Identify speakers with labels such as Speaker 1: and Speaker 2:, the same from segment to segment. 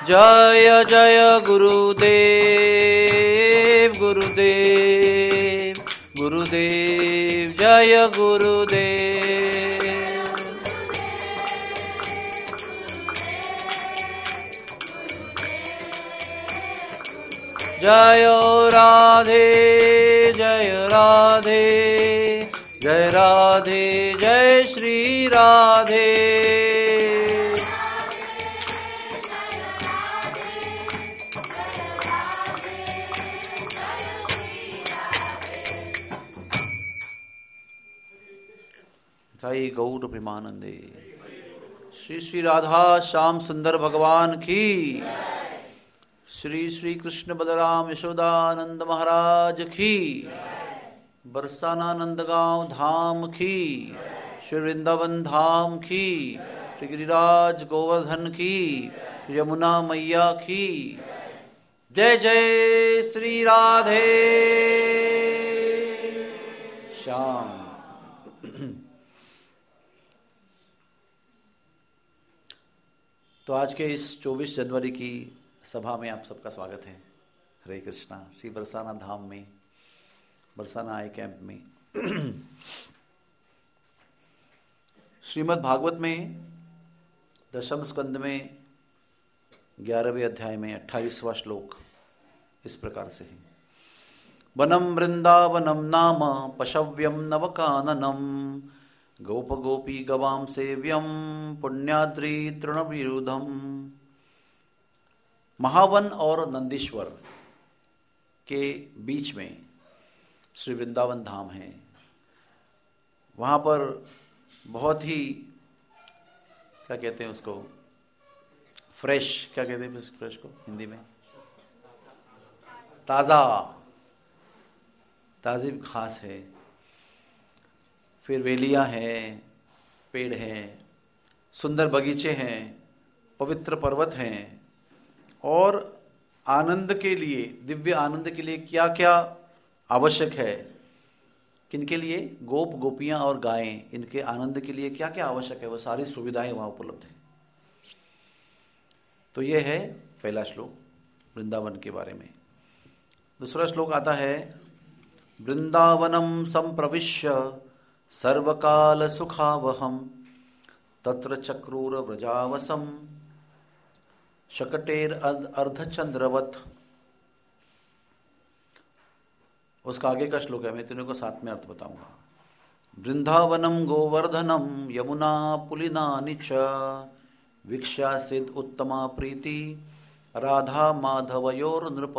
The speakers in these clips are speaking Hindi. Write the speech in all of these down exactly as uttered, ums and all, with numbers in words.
Speaker 1: जय जय गुरुदेव गुरुदेव गुरुदेव जय गुरुदेव। जय राधे जय राधे जय राधे जय श्री राधे। जय गौर प्रेमानंदे। श्री श्री राधा श्याम सुंदर भगवान की, श्री श्री कृष्ण बलराम यशोदानंद महाराज की, बरसाना नंदगांव धाम की, श्री वृंदावन धाम की, श्री गिरिराज गोवर्धन की, यमुना मैया की। जय जय श्री राधे श्याम। तो आज के इस चौबीस जनवरी की सभा में आप सबका स्वागत है। हरे कृष्णा। श्री बरसाना धाम में, बरसाना आई कैंप में श्रीमद् भागवत में दशम स्कंद में ग्यारहवें अध्याय में अट्ठाईसवां श्लोक इस प्रकार से है। वनम वृंदावनम नाम पशव्यम नवकाननम गोप गोपी गवाम सेव्यम पुण्याद्रि तृणविरुधम। महावन और नंदीश्वर के बीच में श्री वृंदावन धाम है। वहाँ पर बहुत ही क्या कहते हैं उसको, फ्रेश, क्या कहते हैं उस फ्रेश को हिंदी में, ताज़ा ताज़ी घास है, फिर वेलियाँ हैं, पेड़ हैं, सुंदर बगीचे हैं, पवित्र पर्वत हैं, और आनंद के लिए, दिव्य आनंद के लिए क्या क्या आवश्यक है, किनके लिए, गोप गोपियाँ और गायें, इनके आनंद के लिए क्या क्या आवश्यक है, वो सारी सुविधाएं वहाँ उपलब्ध हैं। तो ये है पहला श्लोक वृंदावन के बारे में। दूसरा श्लोक आता है, वृंदावनम संप्रविश्य सर्वकाल सुखावहम तत्र चक्रूर व्रजावसम शकटेर अर्धचंद्रवत। उसका आगे का श्लोक है, मैं तेरे को साथ में अर्थ बताऊंगा। वृंदावनम गोवर्धनम यमुना पुलिनानि च वीक्षासिद उत्तमा प्रीति राधा माधवयोर नृप।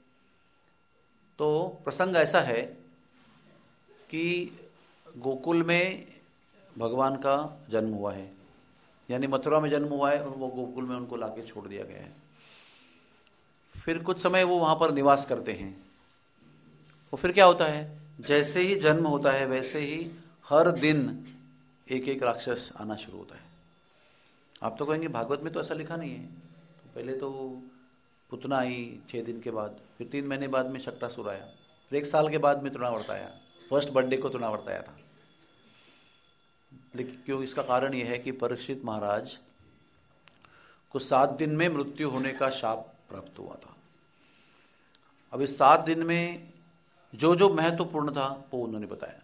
Speaker 1: तो प्रसंग ऐसा है कि गोकुल में भगवान का जन्म हुआ है, यानी मथुरा में जन्म हुआ है और वो गोकुल में उनको लाके छोड़ दिया गया है। फिर कुछ समय वो वहाँ पर निवास करते हैं। और फिर क्या होता है, जैसे ही जन्म होता है वैसे ही हर दिन एक एक राक्षस आना शुरू होता है। आप तो कहेंगे भागवत में तो ऐसा लिखा नहीं है। तो पहले तो पुतना आई छः दिन के बाद, फिर तीन महीने बाद में शक्टासुर आया, फिर एक साल के बाद में तृणावर्त आया, फर्स्ट बर्थडे को तृणावर्त आया था। लेकिन क्यों, इसका कारण यह है कि परीक्षित महाराज को सात दिन में मृत्यु होने का शाप प्राप्त हुआ था। अब इस सात दिन में जो जो महत्वपूर्ण था वो उन्होंने बताया।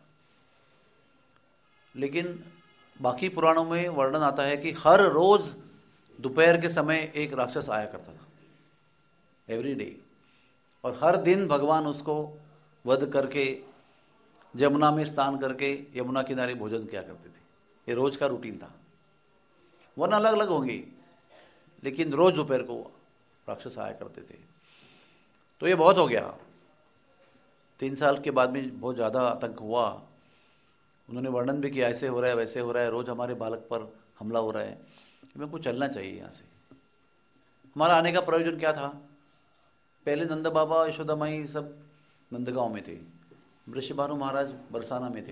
Speaker 1: लेकिन बाकी पुराणों में वर्णन आता है कि हर रोज दोपहर के समय एक राक्षस आया करता था, एवरी डे, और हर दिन भगवान उसको वध करके यमुना में स्नान करके यमुना किनारे भोजन किया करते थे। ये रोज का रूटीन था। वन अलग अलग होंगे, लेकिन रोज दोपहर को राक्षस आया करते थे। तो ये बहुत हो गया। तीन साल के बाद में बहुत ज़्यादा आतंक हुआ। उन्होंने वर्णन भी किया, ऐसे हो रहा है वैसे हो रहा है, रोज हमारे बालक पर हमला हो रहा है, हमें कुछ चलना चाहिए यहाँ से। हमारा आने का प्रयोजन क्या था, पहले नंद बाबा यशोदा माई सब नंदगांव में थे, वृषभानु महाराज बरसाना में थे,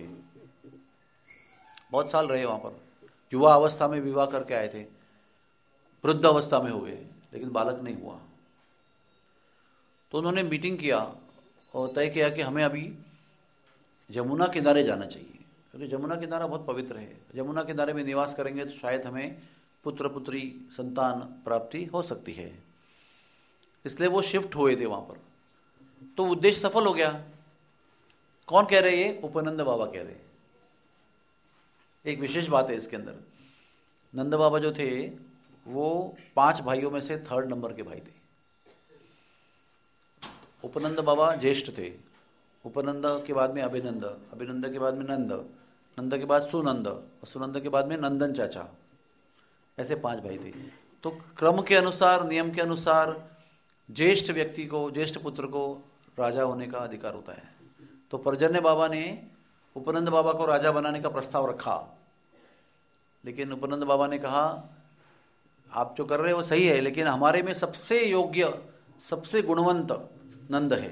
Speaker 1: बहुत साल रहे वहाँ पर। युवा अवस्था में विवाह करके आए थे, वृद्ध अवस्था में हो गए, लेकिन बालक नहीं हुआ। तो उन्होंने मीटिंग किया और तय किया कि हमें अभी यमुना किनारे जाना चाहिए, क्योंकि यमुना किनारा बहुत पवित्र है। यमुना किनारे में निवास करेंगे तो शायद हमें पुत्र पुत्री संतान प्राप्ति हो सकती है। इसलिए वो शिफ्ट हुए थे वहां पर, तो उद्देश्य सफल हो गया। कौन कह रहे ये? उपानंद बाबा कह रहे। एक विशेष बात है इसके अंदर, नंद बाबा जो थे वो पांच भाइयों में से थर्ड नंबर के भाई थे। उपानंद बाबा ज्येष्ठ थे, उपानंद के बाद में अभिनंद, अभिनंद के बाद में नंद, नंद के बाद सुनंद, और सुनंद के बाद में नंदन चाचा, ऐसे पांच भाई थे। तो क्रम के अनुसार, नियम के अनुसार ज्येष्ठ व्यक्ति को, ज्येष्ठ पुत्र को राजा होने का अधिकार होता है। तो पर्जन्य बाबा ने उपानंद बाबा को राजा बनाने का प्रस्ताव रखा, लेकिन उपानंद बाबा ने कहा आप जो कर रहे हो वो सही है, लेकिन हमारे में सबसे योग्य, सबसे गुणवंत नंद है।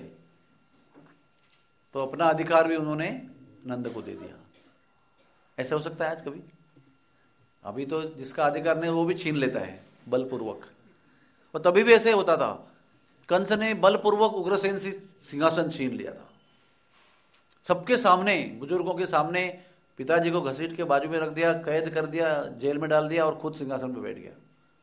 Speaker 1: तो अपना अधिकार भी उन्होंने नंद को दे दिया। ऐसा हो सकता है आज कभी? अभी तो जिसका अधिकार नहीं वो भी छीन लेता है बलपूर्वक, और तभी भी ऐसे होता था। कंस ने बलपूर्वक उग्रसेन से सिंहासन छीन लिया था, सबके सामने, बुजुर्गों के सामने पिताजी को घसीट के बाजू में रख दिया, कैद कर दिया, जेल में डाल दिया और खुद सिंहासन पर बैठ गया।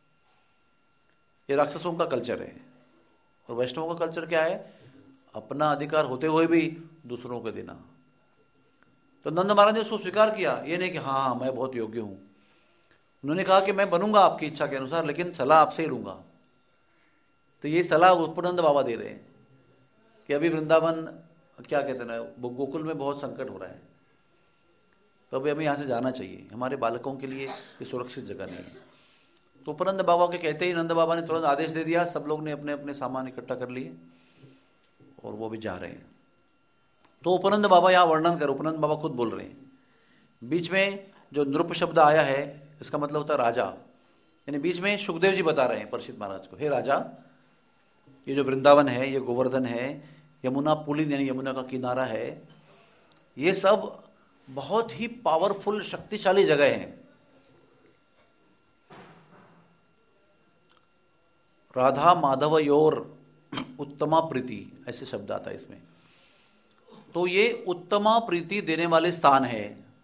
Speaker 1: ये राक्षसों का कल्चर है। और वैष्णवों का कल्चर क्या है? अपना अधिकार होते हुए भी दूसरों को देना। तो नंद महाराज ने उसको स्वीकार किया, ये नहीं कि हाँ हाँ मैं बहुत योग्य हूं। उन्होंने कहा कि मैं बनूंगा आपकी इच्छा के अनुसार, लेकिन सलाह आपसे ही लूंगा। तो ये सलाह उपानंद बाबा दे रहे हैं कि अभी वृंदावन, क्या कहते हैं, गोकुल में बहुत संकट हो रहा है, तो अभी हमें यहाँ से जाना चाहिए, हमारे बालकों के लिए ये सुरक्षित जगह नहीं है। तो उपानंद बाबा के कहते ही नंद बाबा ने तुरंत आदेश दे दिया, सब लोग ने अपने अपने सामान इकट्ठा कर लिए और वो भी जा रहे हैं। तो उपानंद बाबा यहाँ वर्णन कर, उपानंद बाबा खुद बोल रहे हैं। बीच में जो नृप शब्द आया है इसका मतलब होता है राजा, यानी बीच में सुखदेव जी बता रहे हैं परीक्षित महाराज को, हे राजा, ये जो वृंदावन है, ये गोवर्धन है, यमुना पुलिन यानी यमुना का किनारा है, ये सब बहुत ही पावरफुल, शक्तिशाली जगह है। राधा माधव योर उत्तमा प्रीति, ऐसे शब्द आता है इसमें। तो ये उत्तमा प्रीति देने वाले स्थान है।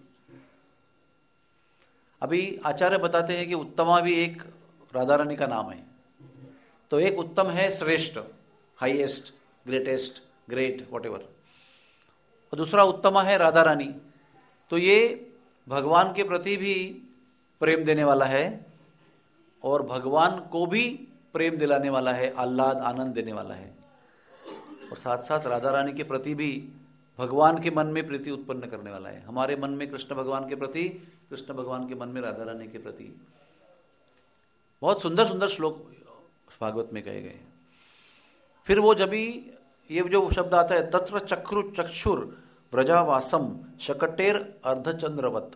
Speaker 1: अभी आचार्य बताते हैं कि उत्तमा भी एक राधा रानी का नाम है। तो एक उत्तम है श्रेष्ठ, हाईएस्ट, ग्रेटेस्ट, ग्रेट, वॉटेवर, और दूसरा उत्तमा है राधा रानी। तो ये भगवान के प्रति भी प्रेम देने वाला है और भगवान को भी प्रेम दिलाने वाला है, आह्लाद, आनंद देने वाला है, और साथ साथ राधा रानी के प्रति भी भगवान के मन में प्रीति उत्पन्न करने वाला है। हमारे मन में कृष्ण भगवान के प्रति, कृष्ण भगवान के मन में राधा रानी के प्रति। बहुत सुंदर सुंदर श्लोक भागवत में कहे गए। फिर वो जब भी ये जो शब्द आता है, तत्र चक्रु चक्षुर व्रजावासम शकटेर अर्धचंद्रवत।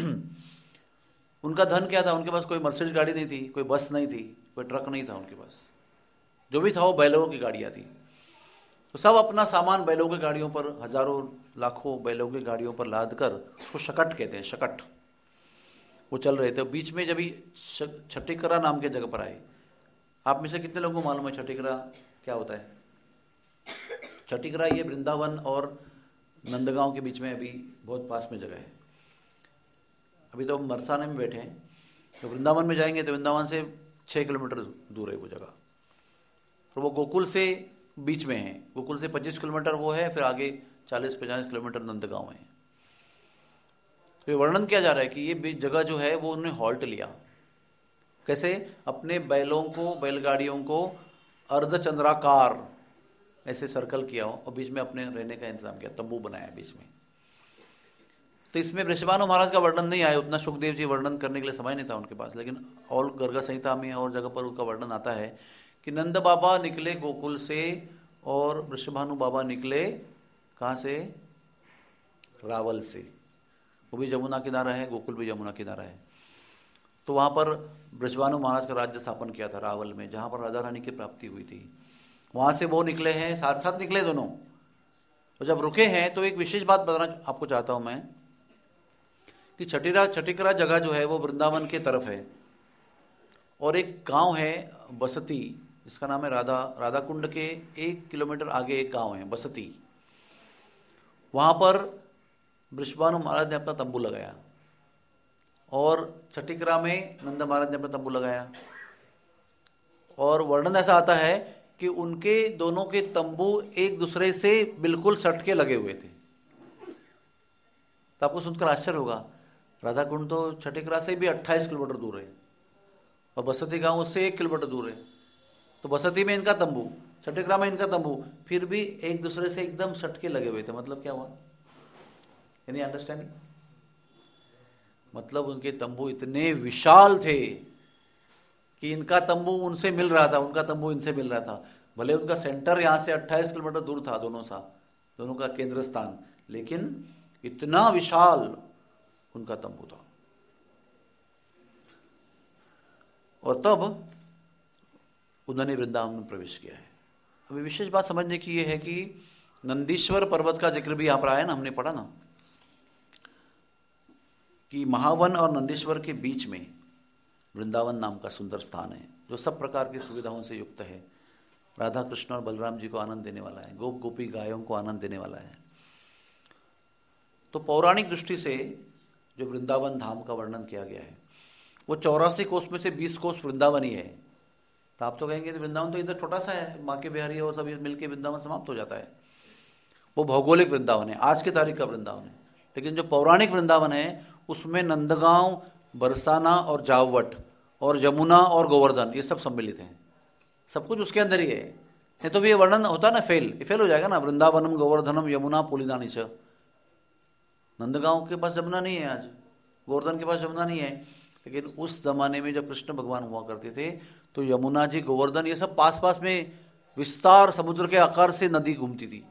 Speaker 1: उनका धन क्या था? उनके पास कोई मर्सिडीज गाड़ी नहीं थी, कोई बस नहीं थी, कोई ट्रक नहीं था उनके पास। जो भी था वो बैलों की गाड़ियां थी। तो सब अपना सामान बैलों की गाड़ियों पर, हजारों लाखों बैलों की गाड़ियों पर लाद कर, उसको शकट कहते हैं, शकट, वो चल रहे थे। बीच में जब भी छठीकरा नाम के जगह पर आए, आप में से कितने लोगों को मालूम है छठीकरा क्या होता है? छठीकरा ये वृंदावन और नंदगांव के बीच में अभी बहुत पास में जगह है। अभी तो हम मरसाने में बैठे हैं, तो वृंदावन में जाएंगे तो वृंदावन से छः किलोमीटर दूर है वो जगह। तो वो गोकुल से बीच में है, गोकुल से पच्चीस किलोमीटर वो है, फिर आगे चालीस पचास किलोमीटर नंदगांव है। तो ये वर्णन किया जा रहा है कि ये जगह जो है वो उन्होंने हॉल्ट लिया। कैसे? अपने बैलों को, बैलगाड़ियों को अर्धचंद्राकार ऐसे सर्कल किया और बीच में अपने रहने का इंतजाम किया, तंबू बनाया बीच में। तो इसमें वृषभानु महाराज का वर्णन नहीं आया, उतना सुखदेव जी वर्णन करने के लिए समय नहीं था उनके पास, लेकिन और गर्गा संहिता में और जगह पर उसका वर्णन आता है कि नंद बाबा निकले गोकुल से और वृषभानु बाबा निकले कहाँ से? रावल से। वो भी जमुना किनारा है, गोकुल भी जमुना किनारा है। तो वहाँ पर वृषभानु महाराज का राज्य स्थापन किया था रावल में, जहाँ पर राधा रानी की प्राप्ति हुई थी। वहाँ से वो निकले हैं, साथ साथ निकले दोनों। तो जब रुके हैं तो एक विशेष बात बताना आपको चाहता हूँ मैं कि छठीरा छठीकरा जगह जो है वो वृंदावन के तरफ है, और एक गांव है बसती, जिसका नाम है राधा राधा कुंड के एक किलोमीटर आगे एक गांव है बसती। वहाँ पर वृषभानु महाराज ने अपना तंबू लगाया और छठीकरा में नंद महाराज ने अपना तंबू लगाया। और वर्णन ऐसा आता है कि उनके दोनों के तंबू एक दूसरे से बिल्कुल सट के लगे हुए थे। तो आपको सुनकर आश्चर्य होगा, राधा कुंड तो छठीकरा से भी अट्ठाईस किलोमीटर दूर है और बसती गांव उससे एक किलोमीटर दूर है। तो बसती में इनका तंबू, छठीकरा में इनका तंबू, फिर भी एक दूसरे से एकदम सट के लगे हुए थे। मतलब क्या हुआ? Any understanding? मतलब उनके तंबू इतने विशाल थे कि इनका तंबू उनसे मिल रहा था, उनका तंबू इनसे मिल रहा था। भले उनका सेंटर यहां से अट्ठाईस किलोमीटर दूर था, दोनों सा दोनों का केंद्र स्थान, लेकिन इतना विशाल उनका तंबू था। और तब उन्होंने वृंदावन में प्रवेश किया है। अभी विशेष बात समझने की यह है कि नंदीश्वर पर्वत का जिक्र भी यहां पर आया ना, हमने पढ़ा ना कि महावन और नंदीश्वर के बीच में वृंदावन नाम का सुंदर स्थान है, जो सब प्रकार की सुविधाओं से युक्त है। राधा कृष्ण और बलराम जी को आनंद देने वाला है, गोप गोपी गायों को आनंद देने वाला है। तो पौराणिक दृष्टि से जो वृंदावन धाम का वर्णन किया गया है वो चौरासी कोस में से बीस कोस वृंदावन ही है। तो आप तो कहेंगे तो वृंदावन तो इधर छोटा सा है, माँ के बिहारी और सब मिलकर वृंदावन समाप्त हो जाता है। वो भौगोलिक वृंदावन है, आज की तारीख का वृंदावन है। लेकिन जो पौराणिक वृंदावन है उसमें नंदगांव, बरसाना और जावट और यमुना और गोवर्धन ये सब सम्मिलित हैं। सब कुछ उसके अंदर ही है। नहीं तो भी ये वर्णन होता ना फेल, ये फेल हो जाएगा ना। वृंदावनम गोवर्धनम यमुना पुलिनानी च। नंदगांव के पास यमुना नहीं है आज, गोवर्धन के पास यमुना नहीं है, लेकिन उस जमाने में जब कृष्ण भगवान हुआ करते थे तो यमुना जी, गोवर्धन ये सब पास पास में विस्तार समुद्र के आकार से नदी घूमती थी।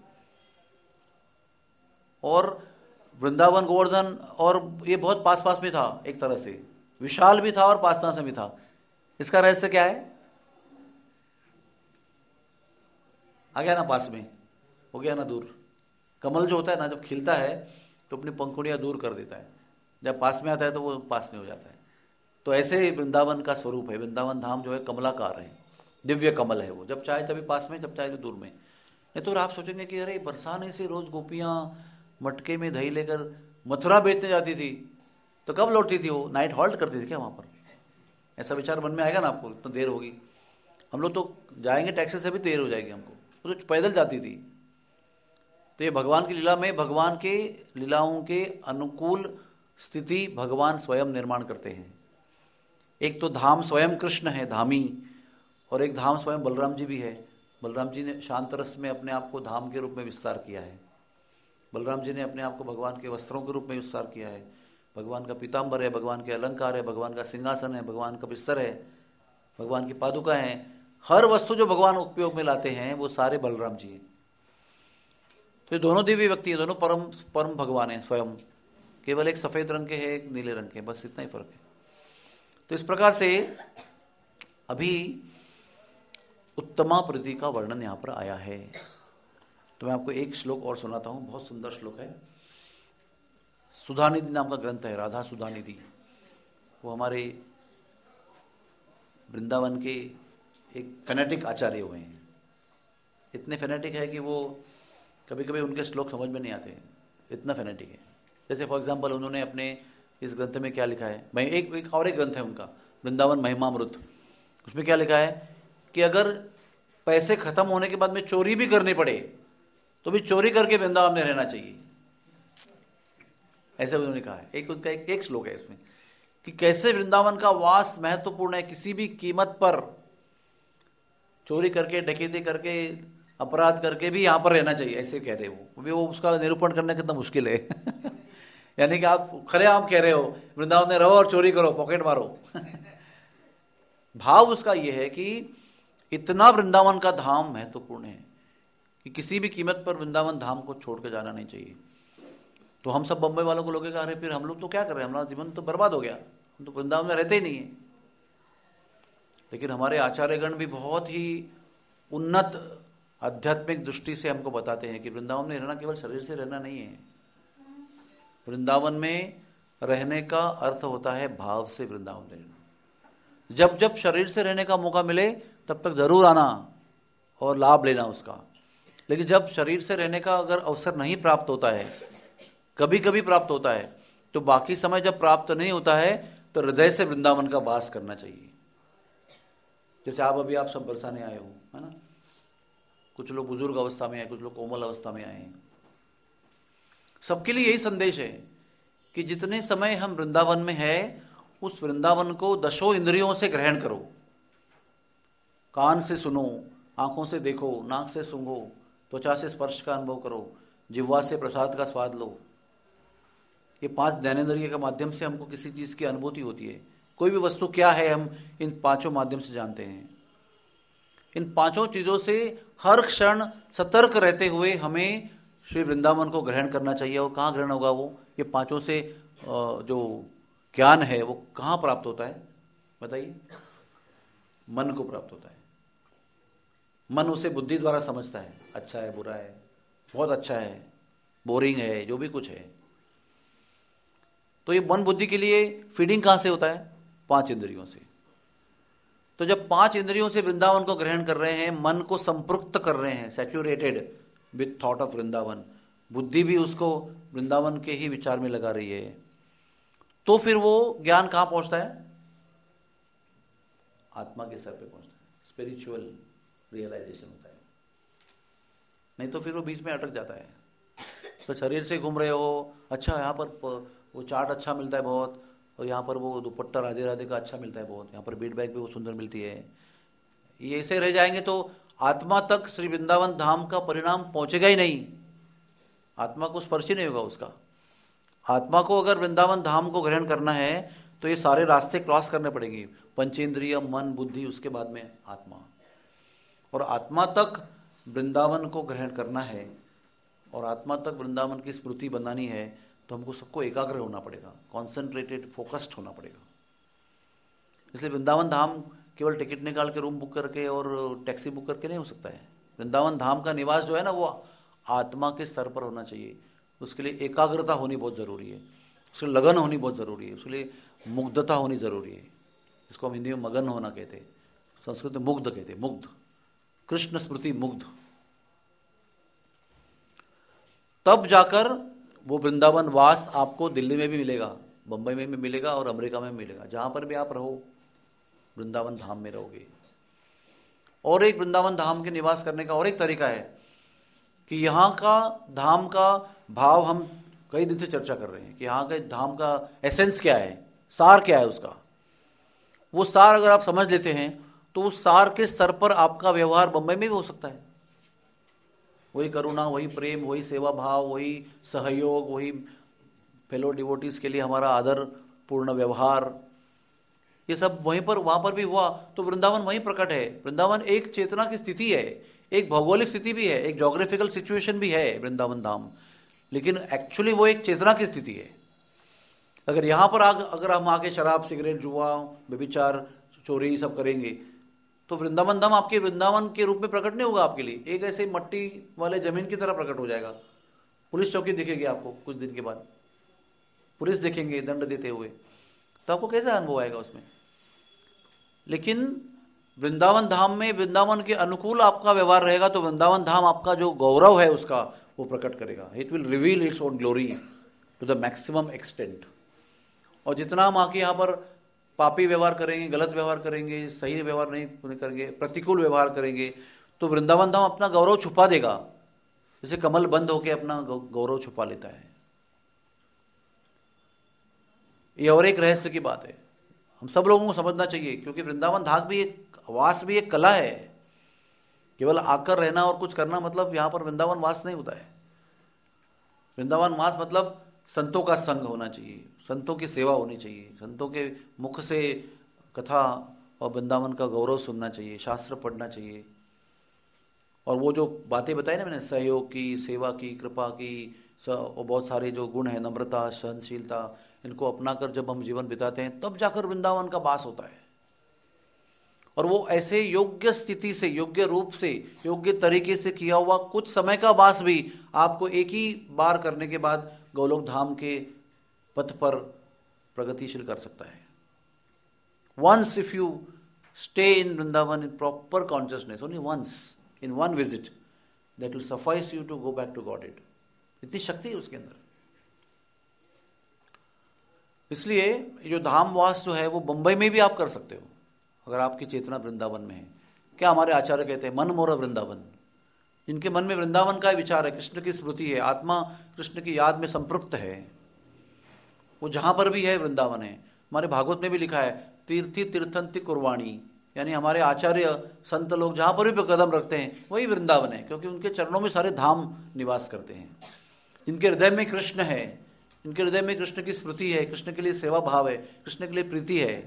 Speaker 1: और वृंदावन, गोवर्धन और ये बहुत पास पास में था, एक तरह से विशाल भी था और पास पास में भी था। इसका रहस्य क्या है? आ गया ना पास में, हो गया ना दूर। कमल जो होता है ना, जब खिलता है तो अपनी पंखुड़ियां दूर कर देता है, जब पास में आता है तो वो पास में हो जाता है। तो ऐसे वृंदावन का स्वरूप है। वृंदावन धाम जो है कमलाकार है, दिव्य कमल है वो, जब चाहे तभी पास में, जब चाहे तो दूर में। नहीं तो आप सोचेंगे कि अरे बरसाने से रोज गोपियां मटके में दही लेकर मथुरा बेचने जाती थी, तो कब लौटती थी? वो नाइट हॉल्ट करती थी क्या वहां पर? ऐसा विचार मन में आएगा ना आपको, इतना देर होगी, हम लोग तो जाएंगे टैक्सी से भी देर हो जाएगी हमको, वो तो पैदल जाती थी। तो ये भगवान की लीला में, भगवान के लीलाओं के अनुकूल स्थिति भगवान स्वयं निर्माण करते हैं। एक तो धाम स्वयं कृष्ण है, धामी, और एक धाम स्वयं बलराम जी भी है। बलराम जी ने शांत रस में अपने आप को धाम के रूप में विस्तार किया है। बलराम जी ने अपने आप को भगवान के वस्त्रों के रूप में विस्तार किया है। भगवान का पीताम्बर है, भगवान के अलंकार है, भगवान का सिंहासन है, भगवान का बिस्तर है, भगवान की पादुका है। हर वस्तु जो भगवान उपयोग में लाते हैं वो सारे बलराम जी हैं। तो ये दोनों दिव्य व्यक्ति है, दोनों परम परम भगवान है स्वयं। केवल एक सफेद रंग के है, एक नीले रंग के, बस इतना ही फर्क है। तो इस प्रकार से अभी उत्तमा प्रीति का वर्णन यहां पर आया है। तो मैं आपको एक श्लोक और सुनाता हूं, बहुत सुंदर श्लोक है। सुधानिधि नाम का ग्रंथ है, राधा सुधानिधि। वो हमारे वृंदावन के एक फेनेटिक आचार्य हुए हैं। इतने फेनेटिक है कि वो कभी कभी उनके श्लोक समझ में नहीं आते, इतना फेनेटिक है। जैसे फॉर एग्जाम्पल उन्होंने अपने इस ग्रंथ में क्या लिखा है, मैं एक, एक और एक ग्रंथ है उनका, वृंदावन महिमामृत। उसमें क्या लिखा है कि अगर पैसे खत्म होने के बाद में चोरी भी करनी पड़े तो भी चोरी करके वृंदावन में रहना चाहिए, ऐसे उन्होंने कहा है। एक उनका एक, एक श्लोक है इसमें कि कैसे वृंदावन का वास महत्वपूर्ण है, किसी भी कीमत पर चोरी करके, डकैती करके, अपराध करके भी यहां पर रहना चाहिए, ऐसे कह रहे वो भी। वो उसका निरूपण करना कितना मुश्किल है यानी कि आप खरे आम कह रहे हो वृंदावन में रहो और चोरी करो, पॉकेट मारो भाव उसका यह है कि इतना वृंदावन का धाम महत्वपूर्ण है कि किसी भी कीमत पर वृंदावन धाम को छोड़ कर जाना नहीं चाहिए। तो हम सब बम्बई वालों को लगेगा अरे फिर हम लोग तो क्या कर रहे हैं, हमारा जीवन तो बर्बाद हो गया, हम तो वृंदावन में रहते ही नहीं है। लेकिन हमारे आचार्यगण भी बहुत ही उन्नत आध्यात्मिक दृष्टि से हमको बताते हैं कि वृंदावन में रहना केवल शरीर से रहना नहीं है। वृंदावन में रहने का अर्थ होता है भाव से वृंदावन में रहना। जब जब शरीर से रहने का मौका मिले तब तक जरूर आना और लाभ लेना उसका। लेकिन जब शरीर से रहने का अगर अवसर नहीं प्राप्त होता है, कभी कभी प्राप्त होता है, तो बाकी समय जब प्राप्त नहीं होता है तो हृदय से वृंदावन का वास करना चाहिए। जैसे आप अभी आप सब बरसाने आए हो, है ना, कुछ लोग बुजुर्ग अवस्था में आए, कुछ लोग कोमल अवस्था में आए हैं। सबके लिए यही संदेश है कि जितने समय हम वृंदावन में है, उस वृंदावन को दशों इंद्रियों से ग्रहण करो। कान से सुनो, आंखों से देखो, नाक से सूंघो, त्वचा से स्पर्श का अनुभव करो, जिह्वा से प्रसाद का स्वाद लो। ये पांच ज्ञानेंद्रिय के माध्यम से हमको किसी चीज की अनुभूति होती है। कोई भी वस्तु क्या है हम इन पांचों माध्यम से जानते हैं। इन पांचों चीजों से हर क्षण सतर्क रहते हुए हमें श्री वृंदावन को ग्रहण करना चाहिए। और कहाँ ग्रहण होगा वो? ये पांचों से जो ज्ञान है वो कहाँ प्राप्त होता है बताइए? मन को प्राप्त होता है। मन उसे बुद्धि द्वारा समझता है, अच्छा है, बुरा है, बहुत अच्छा है, बोरिंग है, जो भी कुछ है। तो ये मन बुद्धि के लिए फीडिंग कहाँ से होता है? पांच इंद्रियों से। तो जब पांच इंद्रियों से वृंदावन को ग्रहण कर रहे हैं, मन को संपृक्त कर रहे हैं, saturated with thought of Vrindavan, बुद्धि भी उसको वृंदावन के ही विचार में लगा रही है, तो फिर वो ज्ञान कहाँ पहुंचता है? आत्मा के स्तर पे पहुंचता है, स्पिरिचुअल रियलाइजेशन होता है। नहीं तो फिर वो बीच में अटक जाता है। तो शरीर से घूम रहे हो, अच्छा यहाँ पर वो चाट अच्छा मिलता है बहुत, और यहाँ पर वो दुपट्टा राधे राधे का अच्छा मिलता है बहुत, यहाँ पर बीट बैग भी वो सुंदर मिलती है, ये ऐसे रह जाएंगे तो आत्मा तक श्री वृंदावन धाम का परिणाम पहुंचेगा ही नहीं। आत्मा को स्पर्श ही नहीं होगा उसका। आत्मा को अगर वृंदावन धाम को ग्रहण करना है तो ये सारे रास्ते क्रॉस करने पड़ेंगे, पंचेंद्रिय, मन, बुद्धि, उसके बाद में आत्मा। और आत्मा तक वृंदावन को ग्रहण करना है और आत्मा तक वृंदावन की स्मृति बनानी है तो हमको सबको एकाग्र होना पड़ेगा, कॉन्सेंट्रेटेड, फोकस्ड होना पड़ेगा। इसलिए वृंदावन धाम केवल टिकट निकाल के रूम बुक करके और टैक्सी बुक करके नहीं हो सकता है। वृंदावन धाम का निवास जो है ना वो आत्मा के स्तर पर होना चाहिए। उसके लिए एकाग्रता होनी बहुत ज़रूरी है, उसके लिए लगन होनी बहुत ज़रूरी है, उसके लिए मुग्धता होनी ज़रूरी है, जिसको हम हिंदी में मगन होना कहते हैं, संस्कृत में मुग्ध कहते हैं, मुग्ध, कृष्ण स्मृति मुग्ध। तब जाकर वो वृंदावन वास आपको दिल्ली में भी मिलेगा, बंबई में भी मिलेगा और अमेरिका में भी मिलेगा। जहां पर भी आप रहो वृंदावन धाम में रहोगे। और एक वृंदावन धाम के निवास करने का और एक तरीका है कि यहाँ का धाम का भाव हम कई दिन से चर्चा कर रहे हैं कि यहाँ के धाम का एसेंस क्या है, सार क्या है उसका। वो सार अगर आप समझ लेते हैं तो उस सार के स्तर पर आपका व्यवहार बंबई में भी हो सकता है। वही करुणा, वही प्रेम, वही सेवा भाव, वही सहयोग, वही फेलो डिवोटीज के लिए हमारा आदर पूर्ण व्यवहार, ये सब वहीं पर वहां पर भी हुआ तो वृंदावन वहीं प्रकट है। वृंदावन एक चेतना की स्थिति है, एक भौगोलिक स्थिति भी है, एक जोग्राफिकल सिचुएशन भी है वृंदावन धाम, लेकिन एक्चुअली वो एक चेतना की स्थिति है। अगर यहाँ पर आग, अगर हम आके शराब, सिगरेट, जुआ, व्यभिचार, चोरी सब करेंगे तो वृंदावन धाम आपके वृंदावन के रूप में प्रकट नहीं होगा आपके लिए, एक ऐसे मट्टी वाले जमीन की तरह प्रकट हो जाएगा। पुलिस चौकी दिखेगी आपको कुछ दिन के बाद, पुलिस देखेंगे दंड देते हुए, तो आपको कैसा अनुभव आएगा उसमें। लेकिन वृंदावन धाम में वृंदावन के अनुकूल आपका व्यवहार रहेगा तो वृंदावन धाम आपका जो गौरव है उसका वो प्रकट करेगा। It will reveal its own glory to the maximum extent. और जितना हम आके यहाँ पर पापी व्यवहार करेंगे, गलत व्यवहार करेंगे, सही व्यवहार नहीं करेंगे, प्रतिकूल व्यवहार करेंगे, तो वृंदावन धाम अपना गौरव छुपा देगा, जैसे कमल बंद होकर अपना गौरव छुपा लेता है। ये और एक रहस्य की बात है, हम सब लोगों को समझना चाहिए, क्योंकि वृंदावन धाम भी एक वास भी एक कला है। केवल आकर रहना और कुछ करना मतलब यहाँ पर वृंदावन वास नहीं होता है। वृंदावन वास मतलब संतों का संग होना चाहिए, संतों की सेवा होनी चाहिए, संतों के मुख से कथा और वृंदावन का गौरव सुनना चाहिए, शास्त्र पढ़ना चाहिए। और वो जो बातें बताई ना मैंने, सहयोग की, सेवा की, कृपा की, और बहुत सारे जो गुण है, नम्रता, सहनशीलता, इनको अपनाकर जब हम जीवन बिताते हैं तब जाकर वृंदावन का वास होता है। और वो ऐसे योग्य स्थिति से, योग्य रूप से, योग्य तरीके से किया हुआ कुछ समय का वास भी आपको एक ही बार करने के बाद गोलोक धाम के पथ पर प्रगतिशील कर सकता है। Once if you stay in Vrindavan in proper consciousness, only once in one visit, that will suffice you to go back to god it. इतनी शक्ति है उसके अंदर। इसलिए जो धाम वास जो है वो बंबई में भी आप कर सकते हो अगर आपकी चेतना वृंदावन में है। क्या हमारे आचार्य कहते हैं, मन मोर वृंदावन, जिनके मन में वृंदावन का विचार है, कृष्ण की स्मृति है, आत्मा कृष्ण की याद में संपृक्त है, वो जहां पर भी है वृंदावन है। हमारे भागवत में भी लिखा है तीर्थी तीर्थंति कुर्वाणी, यानी हमारे आचार्य संत लोग जहां पर भी कदम रखते हैं वही वृंदावन है, क्योंकि उनके चरणों में सारे धाम निवास करते हैं। इनके हृदय में कृष्ण है, इनके हृदय में कृष्ण की स्मृति है, कृष्ण के लिए सेवा भाव है, कृष्ण के लिए प्रीति है,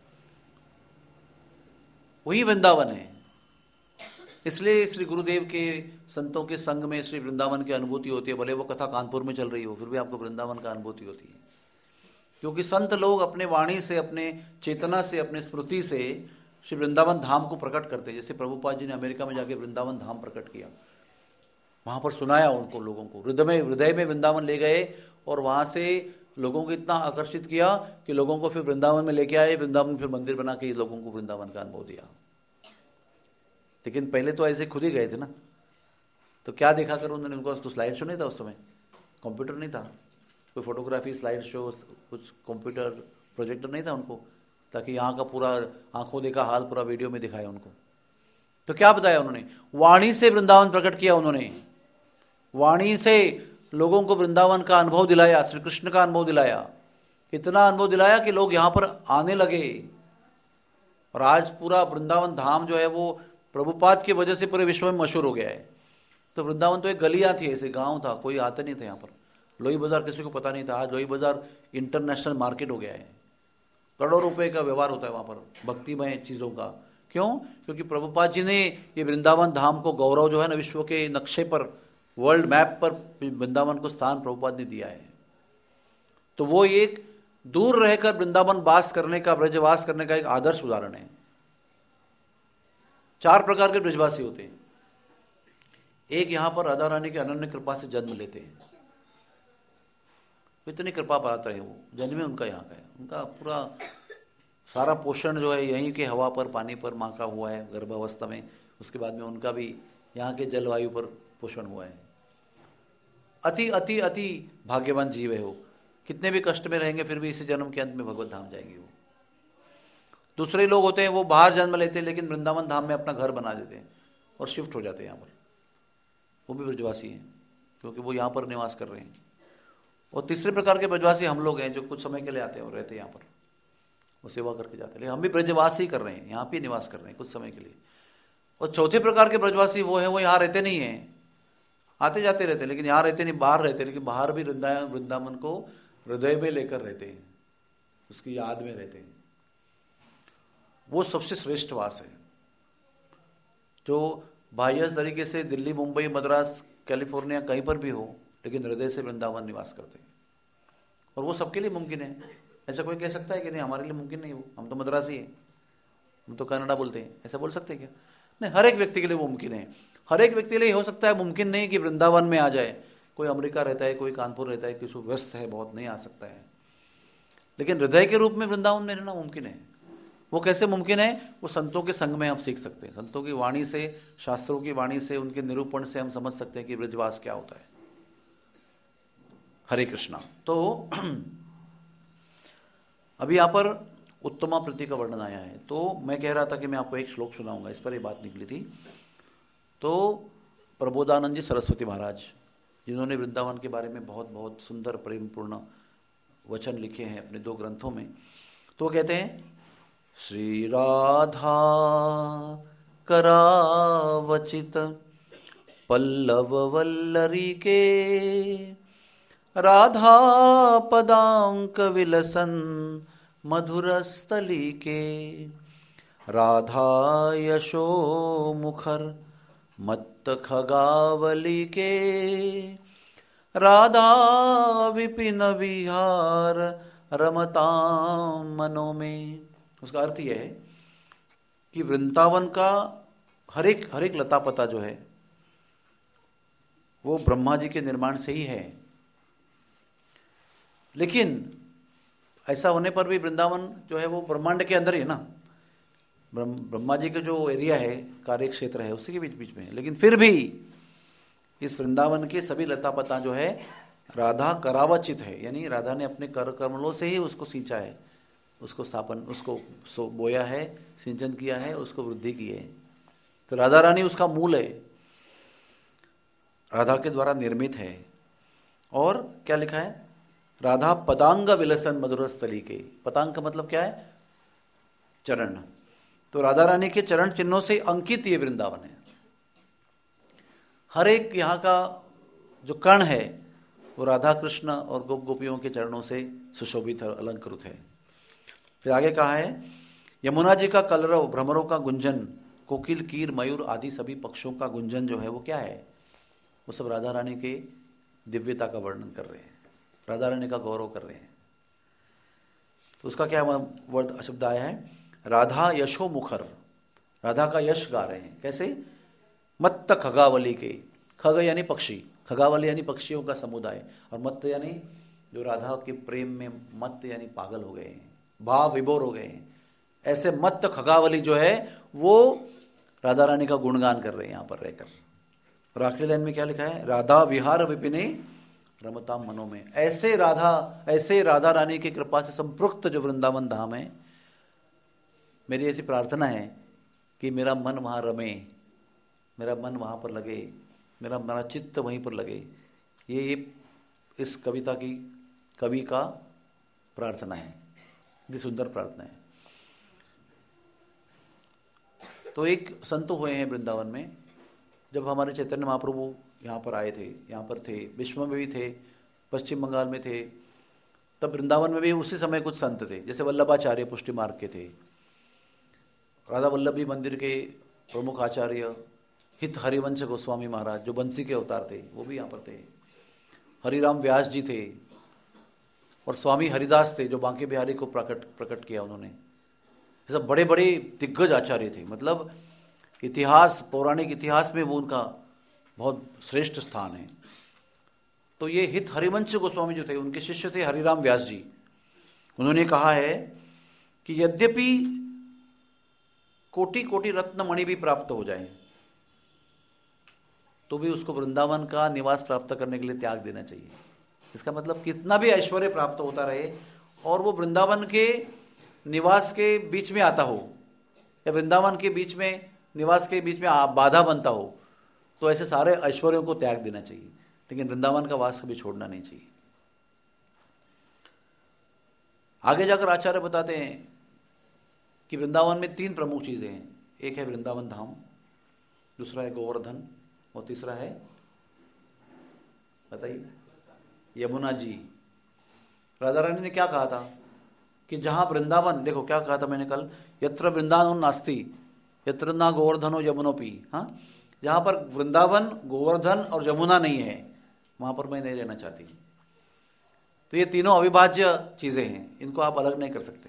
Speaker 1: वही वृंदावन है। इसलिए श्री गुरुदेव के संतों के संग में श्री वृंदावन की अनुभूति होती है। भले वो कथा कानपुर में चल रही हो, फिर भी आपको वृंदावन का अनुभूति होती है, क्योंकि संत लोग अपने वाणी से, अपने चेतना से, अपने स्मृति से श्री वृंदावन धाम को प्रकट करते हैं। जैसे प्रभुपाद जी ने अमेरिका में जाके वृंदावन धाम प्रकट किया, वहां पर सुनाया उनको, लोगों को हृदय में हृदय में वृंदावन ले गए और वहां से लोगों को इतना आकर्षित किया कि लोगों को फिर वृंदावन में लेके आए, वृंदावन फिर मंदिर बना के लोगों को वृंदावन का अनुभव दिया। लेकिन पहले तो ऐसे खुद ही गए थे ना, तो क्या देखा कर उन्होंने, उनको तो स्लाइड शो नहीं था उस समय, कंप्यूटर नहीं था, कोई फोटोग्राफी स्लाइड शो, कुछ कंप्यूटर प्रोजेक्टर नहीं था उनको, ताकि यहाँ का पूरा आंखों देखा हाल पूरा वीडियो में दिखाया उनको। तो क्या बताया उन्होंने, वाणी से वृंदावन प्रकट किया उन्होंने, वाणी से लोगों को वृंदावन का अनुभव दिलाया, श्री कृष्ण का अनुभव दिलाया, इतना अनुभव दिलाया कि लोग यहाँ पर आने लगे। और आज पूरा वृंदावन धाम जो है वो प्रभुपाद की वजह से पूरे विश्व में मशहूर हो गया है। तो वृंदावन तो एक गलियां थी, ऐसे गांव था, कोई आते नहीं था यहाँ पर, लोही बाजार किसी को पता नहीं था। आज लोही बाजार इंटरनेशनल मार्केट हो गया है, करोड़ों रुपए का व्यवहार होता है वहाँ पर भक्तिमय चीज़ों का। क्यों? क्योंकि प्रभुपाद जी ने ये वृंदावन धाम को गौरव जो है ना विश्व के नक्शे पर, वर्ल्ड मैप पर वृंदावन को स्थान प्रभुपाद ने दिया है। तो वो एक दूर रहकर वृंदावन वास करने का, ब्रजवास करने का एक आदर्श उदाहरण है। चार प्रकार के ब्रजवासी होते हैं। एक यहां पर राधा रानी के अनन्य कृपा से जन्म लेते हैं, इतनी कृपा पात्र है वो, जन्म उनका यहाँ का है, उनका पूरा सारा पोषण जो है यहीं के हवा पर, पानी पर माँ का हुआ है गर्भावस्था में, उसके बाद में उनका भी यहाँ के जलवायु पर पोषण हुआ है। अति अति अति भाग्यवान जीव है वो, कितने भी कष्ट में रहेंगे फिर भी इसी जन्म के अंत में भगवत धाम जाएंगे वो। दूसरे लोग होते हैं वो बाहर जन्म लेते हैं लेकिन वृंदावन धाम में अपना घर बना देते हैं और शिफ्ट हो जाते हैं यहाँ पर, वो भी ब्रजवासी हैं क्योंकि वो यहाँ पर निवास कर रहे हैं। और तीसरे प्रकार के ब्रजवासी हम लोग हैं जो कुछ समय के लिए आते हैं और रहते हैं यहाँ पर, वो सेवा करके जाते हैं, लेकिन हम भी ब्रजवास ही कर रहे हैं, यहाँ पे निवास कर रहे हैं कुछ समय के लिए। और चौथे प्रकार के ब्रजवासी वो है, वो यहाँ रहते नहीं है, आते जाते रहते हैं लेकिन यहाँ रहते नहीं, बाहर रहते, लेकिन बाहर भी वृंदावन वृंदावन को हृदय में लेकर रहते हैं, उसकी याद में रहते हैं। वो सबसे श्रेष्ठ वास है, जो बाह्य तरीके से दिल्ली, मुंबई, मद्रास, कैलिफोर्निया कहीं पर भी हो, लेकिन हृदय से वृंदावन निवास करते हैं। और वो सबके लिए मुमकिन है। ऐसा कोई कह सकता है कि नहीं हमारे लिए मुमकिन नहीं, वो हम तो मद्रासी हैं, हम तो कन्नड़ा बोलते हैं, ऐसा बोल सकते हैं क्या? नहीं, हर एक व्यक्ति के लिए वो मुमकिन है। हर एक व्यक्ति के लिए हो सकता है मुमकिन नहीं कि वृंदावन में आ जाए। कोई अमेरिका रहता है, कोई कानपुर रहता है, किसी व्यस्त है बहुत, नहीं आ सकता है, लेकिन हृदय के रूप में वृंदावन में रहना मुमकिन है। वो कैसे मुमकिन है? वो संतों के संग में हम सीख सकते हैं, संतों की वाणी से, शास्त्रों की वाणी से, उनके निरूपण से हम समझ सकते हैं कि ब्रजवास क्या होता है। हरे कृष्णा। तो अभी यहाँ पर उत्तमा प्रीति का वर्णन आया है, तो मैं कह रहा था कि मैं आपको एक श्लोक सुनाऊंगा, इस पर ये बात निकली थी। तो प्रबोधानंद जी सरस्वती महाराज, जिन्होंने वृंदावन के बारे में बहुत बहुत सुंदर प्रेमपूर्ण वचन लिखे हैं अपने दो ग्रंथों में, तो कहते हैं, श्री राधा करावचित पल्लव वल्लरी के, राधा पदांक विलसन मधुरस्थली के, राधा यशो मुखर मत्त खगावली के, राधा विपिन विहार रमताम मनो में। उसका अर्थ यह है कि वृंदावन का हर एक हर एक लता पता जो है वो ब्रह्मा जी के निर्माण से ही है, लेकिन ऐसा होने पर भी वृंदावन जो है वो ब्रह्मांड के अंदर ही है ना, ब्रह्मा जी का जो एरिया है, कार्य क्षेत्र है, उसी के बीच बीच में है, लेकिन फिर भी इस वृंदावन के सभी लता पता जो है राधा करावचित है, यानी राधा ने अपने कर कमलों से ही उसको सींचा है, उसको स्थापन, उसको सो बोया है, सिंचन किया है, उसको वृद्धि की है। तो राधा रानी उसका मूल है। राधा के द्वारा निर्मित है। और क्या लिखा है, राधा पदांग विलसन मधुरस्थली के। पदांग का मतलब क्या है, चरण। तो राधा रानी के चरण चिन्हों से अंकित ये वृंदावन है। हर एक यहाँ का जो कण है वो राधा कृष्ण और गोप गोपियों के चरणों से सुशोभित और अलंकृत है। फिर आगे कहा है, यमुना जी का कलरव, भ्रमरों का गुंजन, कोकिल, कीर, मयूर आदि सभी पक्षियों का गुंजन जो है वो क्या है, वो सब राधा रानी के दिव्यता का वर्णन कर रहे हैं, राधा रानी का गौरव कर रहे हैं। तो उसका क्या वर्ड शब्द आया है, राधा यशो मुखर, राधा का यश गा रहे हैं। कैसे, मत्त खगावली के, खग यानी पक्षी, खगावली यानी पक्षियों का समुदाय, और मत्त यानी जो राधा के प्रेम में मत्त यानी पागल हो गए हैं, भाव विभोर हो गए हैं। ऐसे मत्त खगावली जो है वो राधा रानी का गुणगान कर रहे हैं यहाँ पर रहकर। और आखिरी लाइन में क्या लिखा है, राधा विहार विपिने रमता मनो में। ऐसे राधा, ऐसे राधा रानी की कृपा से संपृक्त जो वृंदावन धाम है, मेरी ऐसी प्रार्थना है कि मेरा मन वहाँ रमे, मेरा मन वहाँ पर लगे, मेरा मेरा चित्त वहीं पर लगे। ये ये इस कविता की कवि का प्रार्थना है, ये सुंदर प्रार्थना है। तो एक संत हुए हैं वृंदावन में, जब हमारे चैतन्य महाप्रभु यहाँ पर आए थे, यहाँ पर थे, विश्व में भी थे, पश्चिम बंगाल में थे, तब वृंदावन में भी उसी समय कुछ संत थे, जैसे वल्लभाचार्य पुष्टि मार्ग के थे, राधा वल्लभी मंदिर के प्रमुख आचार्य हित हरिवंश गोस्वामी महाराज जो बंसी के अवतार थे, वो भी यहाँ पर थे, हरिराम व्यास जी थे, और स्वामी हरिदास थे जो बांके बिहारी को प्रकट प्रकट किया उन्होंने। ये सब बड़े बड़े दिग्गज आचार्य थे, मतलब इतिहास, पौराणिक इतिहास में वो उनका बहुत श्रेष्ठ स्थान है। तो ये हित हरिवंश गोस्वामी जो थे, उनके शिष्य थे हरिराम व्यास जी। उन्होंने कहा है कि यद्यपि कोटि कोटि रत्न मणि भी प्राप्त हो जाए तो भी उसको वृंदावन का निवास प्राप्त करने के लिए त्याग देना चाहिए। इसका मतलब कितना भी ऐश्वर्य प्राप्त होता रहे और वो वृंदावन के निवास के बीच में आता हो, या वृंदावन के बीच में निवास के बीच में बाधा बनता हो, तो ऐसे सारे ऐश्वर्यों को त्याग देना चाहिए, लेकिन वृंदावन का वास कभी छोड़ना नहीं चाहिए। आगे जाकर आचार्य बताते हैं कि वृंदावन में तीन प्रमुख चीजें हैं। एक है वृंदावन धाम, दूसरा है गोवर्धन, और तीसरा है, बताइए, यमुना जी। राधा रानी ने क्या कहा था कि जहां वृंदावन, देखो क्या कहा था मैंने कल, यत्र वृंदावन नास्ति यत्र ना गोवर्धनो यमुनोपि। हाँ, जहां पर वृंदावन, गोवर्धन और यमुना नहीं है वहां पर मैं नहीं रहना चाहती। तो ये तीनों अविभाज्य चीजें हैं, इनको आप अलग नहीं कर सकते।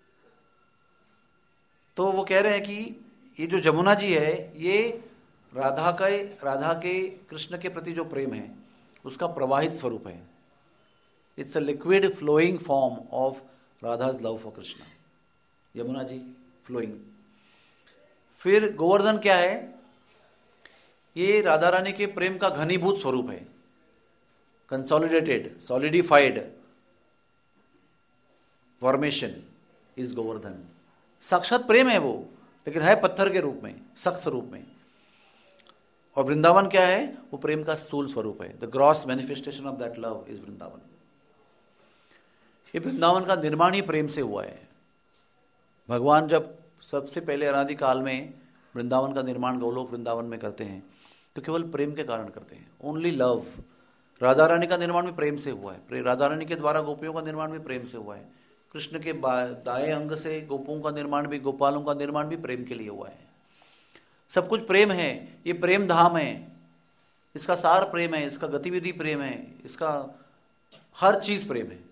Speaker 1: तो वो कह रहे हैं कि ये जो यमुना जी है, ये राधा का राधा के कृष्ण के प्रति जो प्रेम है उसका प्रवाहित स्वरूप है। It's a liquid flowing form of Radha's love for Krishna, Yamuna ji flowing. फिर गोवर्धन क्या है, ये राधा रानी के प्रेम का घनीभूत स्वरूप है, consolidated, solidified formation is Govardhan. साक्षात प्रेम है वो, लेकिन है पत्थर के रूप में, सख्त रूप में। और वृंदावन क्या है, वो प्रेम का स्थूल स्वरूप है। The gross manifestation of that love is Vrindavan. ये वृंदावन का निर्माण ही प्रेम से हुआ है। भगवान जब सबसे पहले अनादि काल में वृंदावन का निर्माण गोलोक वृंदावन में करते हैं तो केवल प्रेम के कारण करते हैं, ओनली लव। राधा रानी का निर्माण भी प्रेम से हुआ है, राधा रानी के द्वारा गोपियों का निर्माण भी प्रेम से हुआ है। कृष्ण के दाएं अंग से गोपों का निर्माण भी, गोपालों का निर्माण भी प्रेम के लिए हुआ है। सब कुछ प्रेम है, ये प्रेम धाम है, इसका सार प्रेम है, इसका गतिविधि प्रेम है, इसका हर चीज प्रेम है।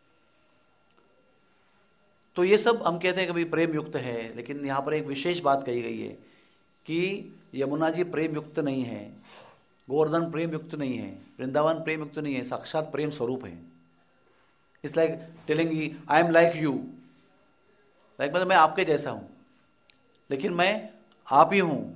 Speaker 1: तो ये सब हम कहते हैं कि भाई प्रेम युक्त है, लेकिन यहां पर एक विशेष बात कही गई है कि यमुना जी प्रेम युक्त नहीं है, गोवर्धन प्रेम युक्त नहीं है, वृंदावन प्रेम युक्त नहीं है, साक्षात प्रेम स्वरूप है। It's like telling I am like you, like मतलब मैं आपके जैसा हूं, लेकिन मैं आप ही हूं,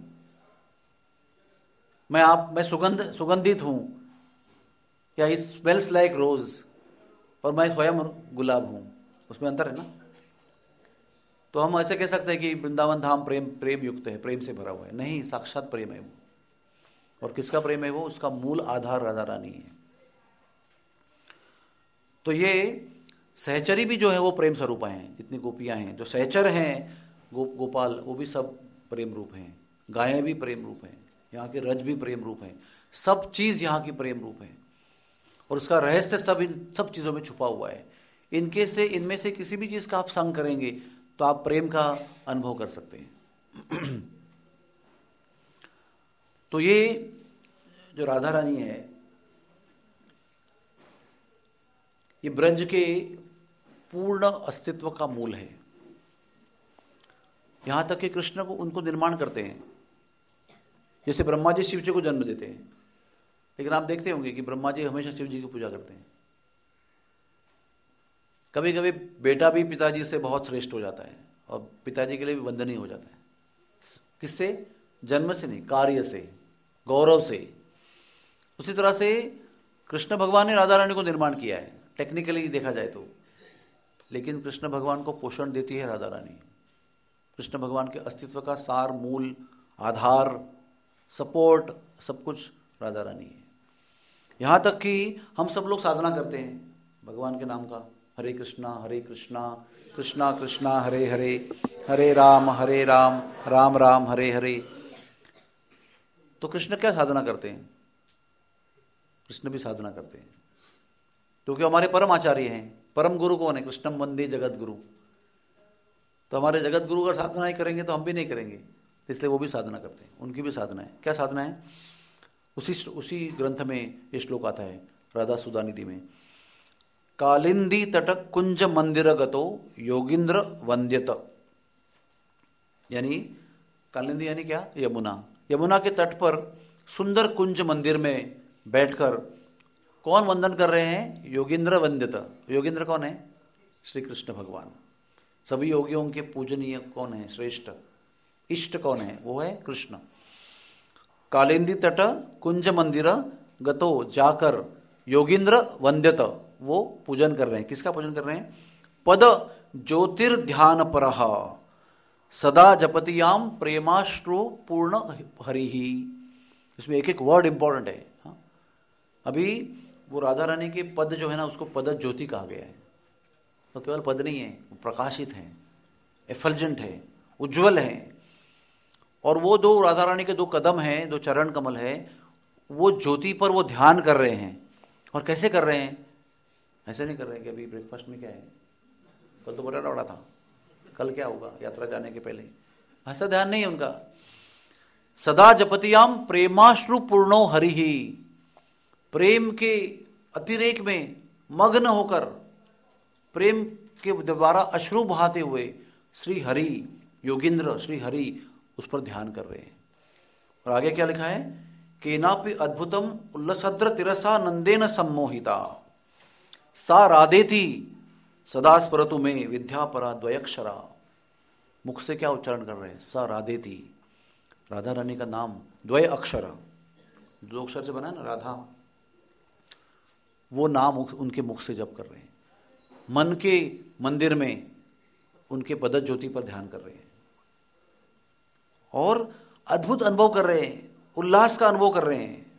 Speaker 1: मैं आप मैं सुगंध सुगंधित हूं, या ही स्मेल्स लाइक रोज, और मैं स्वयं गुलाब हूं, उसमें अंतर है ना। तो हम ऐसे कह सकते हैं कि वृंदावन धाम प्रेम प्रेम युक्त है, प्रेम से भरा हुआ है, नहीं, साक्षात प्रेम है वो। और किसका प्रेम है वो? उसका मूल आधार राधा रानी है। तो ये सहचरी भी जो है वो प्रेम स्वरूप हैं। जितनी गोपियां हैं, जो सहचर हैं गो, गोपाल, वो भी सब प्रेम रूप हैं। गायें भी प्रेम रूप हैं, यहाँ के रज भी प्रेम रूप हैं, सब चीज यहाँ की प्रेम रूप है। और उसका रहस्य सब इन सब चीजों में छुपा हुआ है। इनके से इनमें से किसी भी चीज का आप संग करेंगे तो आप प्रेम का अनुभव कर सकते हैं। तो ये जो राधा रानी है, ये ब्रज के पूर्ण अस्तित्व का मूल है। यहां तक कि कृष्ण को उनको निर्माण करते हैं। जैसे ब्रह्मा जी शिव जी को जन्म देते हैं, लेकिन आप देखते होंगे कि ब्रह्मा जी हमेशा शिव जी की पूजा करते हैं। कभी कभी बेटा भी पिताजी से बहुत श्रेष्ठ हो जाता है और पिताजी के लिए भी वंदनीय हो जाता है। किससे? जन्म से नहीं, कार्य से, गौरव से। उसी तरह से कृष्ण भगवान ने राधा रानी को निर्माण किया है, टेक्निकली देखा जाए तो, लेकिन कृष्ण भगवान को पोषण देती है राधा रानी। कृष्ण भगवान के अस्तित्व का सार, मूल, आधार, सपोर्ट, सब कुछ राधा रानी है। यहां तक कि हम सब लोग साधना करते हैं भगवान के नाम का, हरे कृष्णा हरे कृष्णा कृष्णा कृष्णा हरे हरे, हरे राम हरे राम राम राम हरे हरे। तो कृष्ण क्या साधना करते हैं? कृष्ण भी साधना करते हैं, क्योंकि हमारे परम आचार्य हैं। परम गुरु कौन है? कृष्णम वंदे जगत गुरु। तो हमारे जगत गुरु अगर साधना नहीं करेंगे तो हम भी नहीं करेंगे, इसलिए वो भी साधना करते हैं। उनकी भी साधना है। क्या साधना है? उसी उसी ग्रंथ में ये श्लोक आता है, राधा सुधा निधि में, कालिंदी तटक कुंज मंदिर गतो योगिंद्र वंद्यत। यानी कालिंदी यानी क्या? यमुना। यमुना के तट पर सुंदर कुंज मंदिर में बैठकर कौन वंदन कर रहे हैं? योगिंद्र वंद्यत। योगिंद्र कौन है? श्री कृष्ण भगवान। सभी योगियों के पूजनीय कौन है? श्रेष्ठ इष्ट कौन है? वो है कृष्ण। कालिंदी तट कुंज मंदिर गतो, जाकर योगिंद्र वंद्यत, वो पूजन कर रहे हैं। किसका पूजन कर रहे हैं? पद ज्योतिर्ध्यान परह सदा जपतियाम प्रेमाश्रु पूर्ण हरिहि। इसमें एक एक वर्ड इंपॉर्टेंट है। हाँ? अभी वो राधा रानी के पद जो है ना, उसको पद ज्योति कहा गया है। तो केवल पद नहीं है, वो प्रकाशित है, एफल्जेंट है, उज्जवल है। और वो दो राधा रानी के दो कदम हैं, दो चरण कमल है, वो ज्योति पर वो ध्यान कर रहे हैं। और कैसे कर रहे हैं? ऐसे नहीं कर रहे हैं कि अभी ब्रेकफास्ट में क्या है, कल तो बड़ा दौड़ा था, कल क्या होगा यात्रा जाने के पहले, ऐसा ध्यान नहीं है उनका। सदा जपतियाम प्रेमाश्रु पूर्णो हरिहि, प्रेम के अतिरेक में मग्न होकर, प्रेम के द्वारा अश्रु बहाते हुए श्री हरि, योगिंद्र श्री हरि, उस पर ध्यान कर रहे हैं। और आगे क्या लिखा है? केनापि अद्भुतम उल्लसद्र तिरसा नंदेन सम्मोहिता सा राधेति सदा स्मरतु में विद्यापरा द्वयक्षरा। मुख से क्या उच्चारण कर रहे हैं? सा राधेति, राधा रानी का नाम द्वय अक्षर, दो अक्षर से बना है ना राधा, वो नाम उनके मुख से जप कर रहे हैं। मन के मंदिर में उनके पद ज्योति पर ध्यान कर रहे हैं और अद्भुत अनुभव कर रहे हैं, उल्लास का अनुभव कर रहे हैं।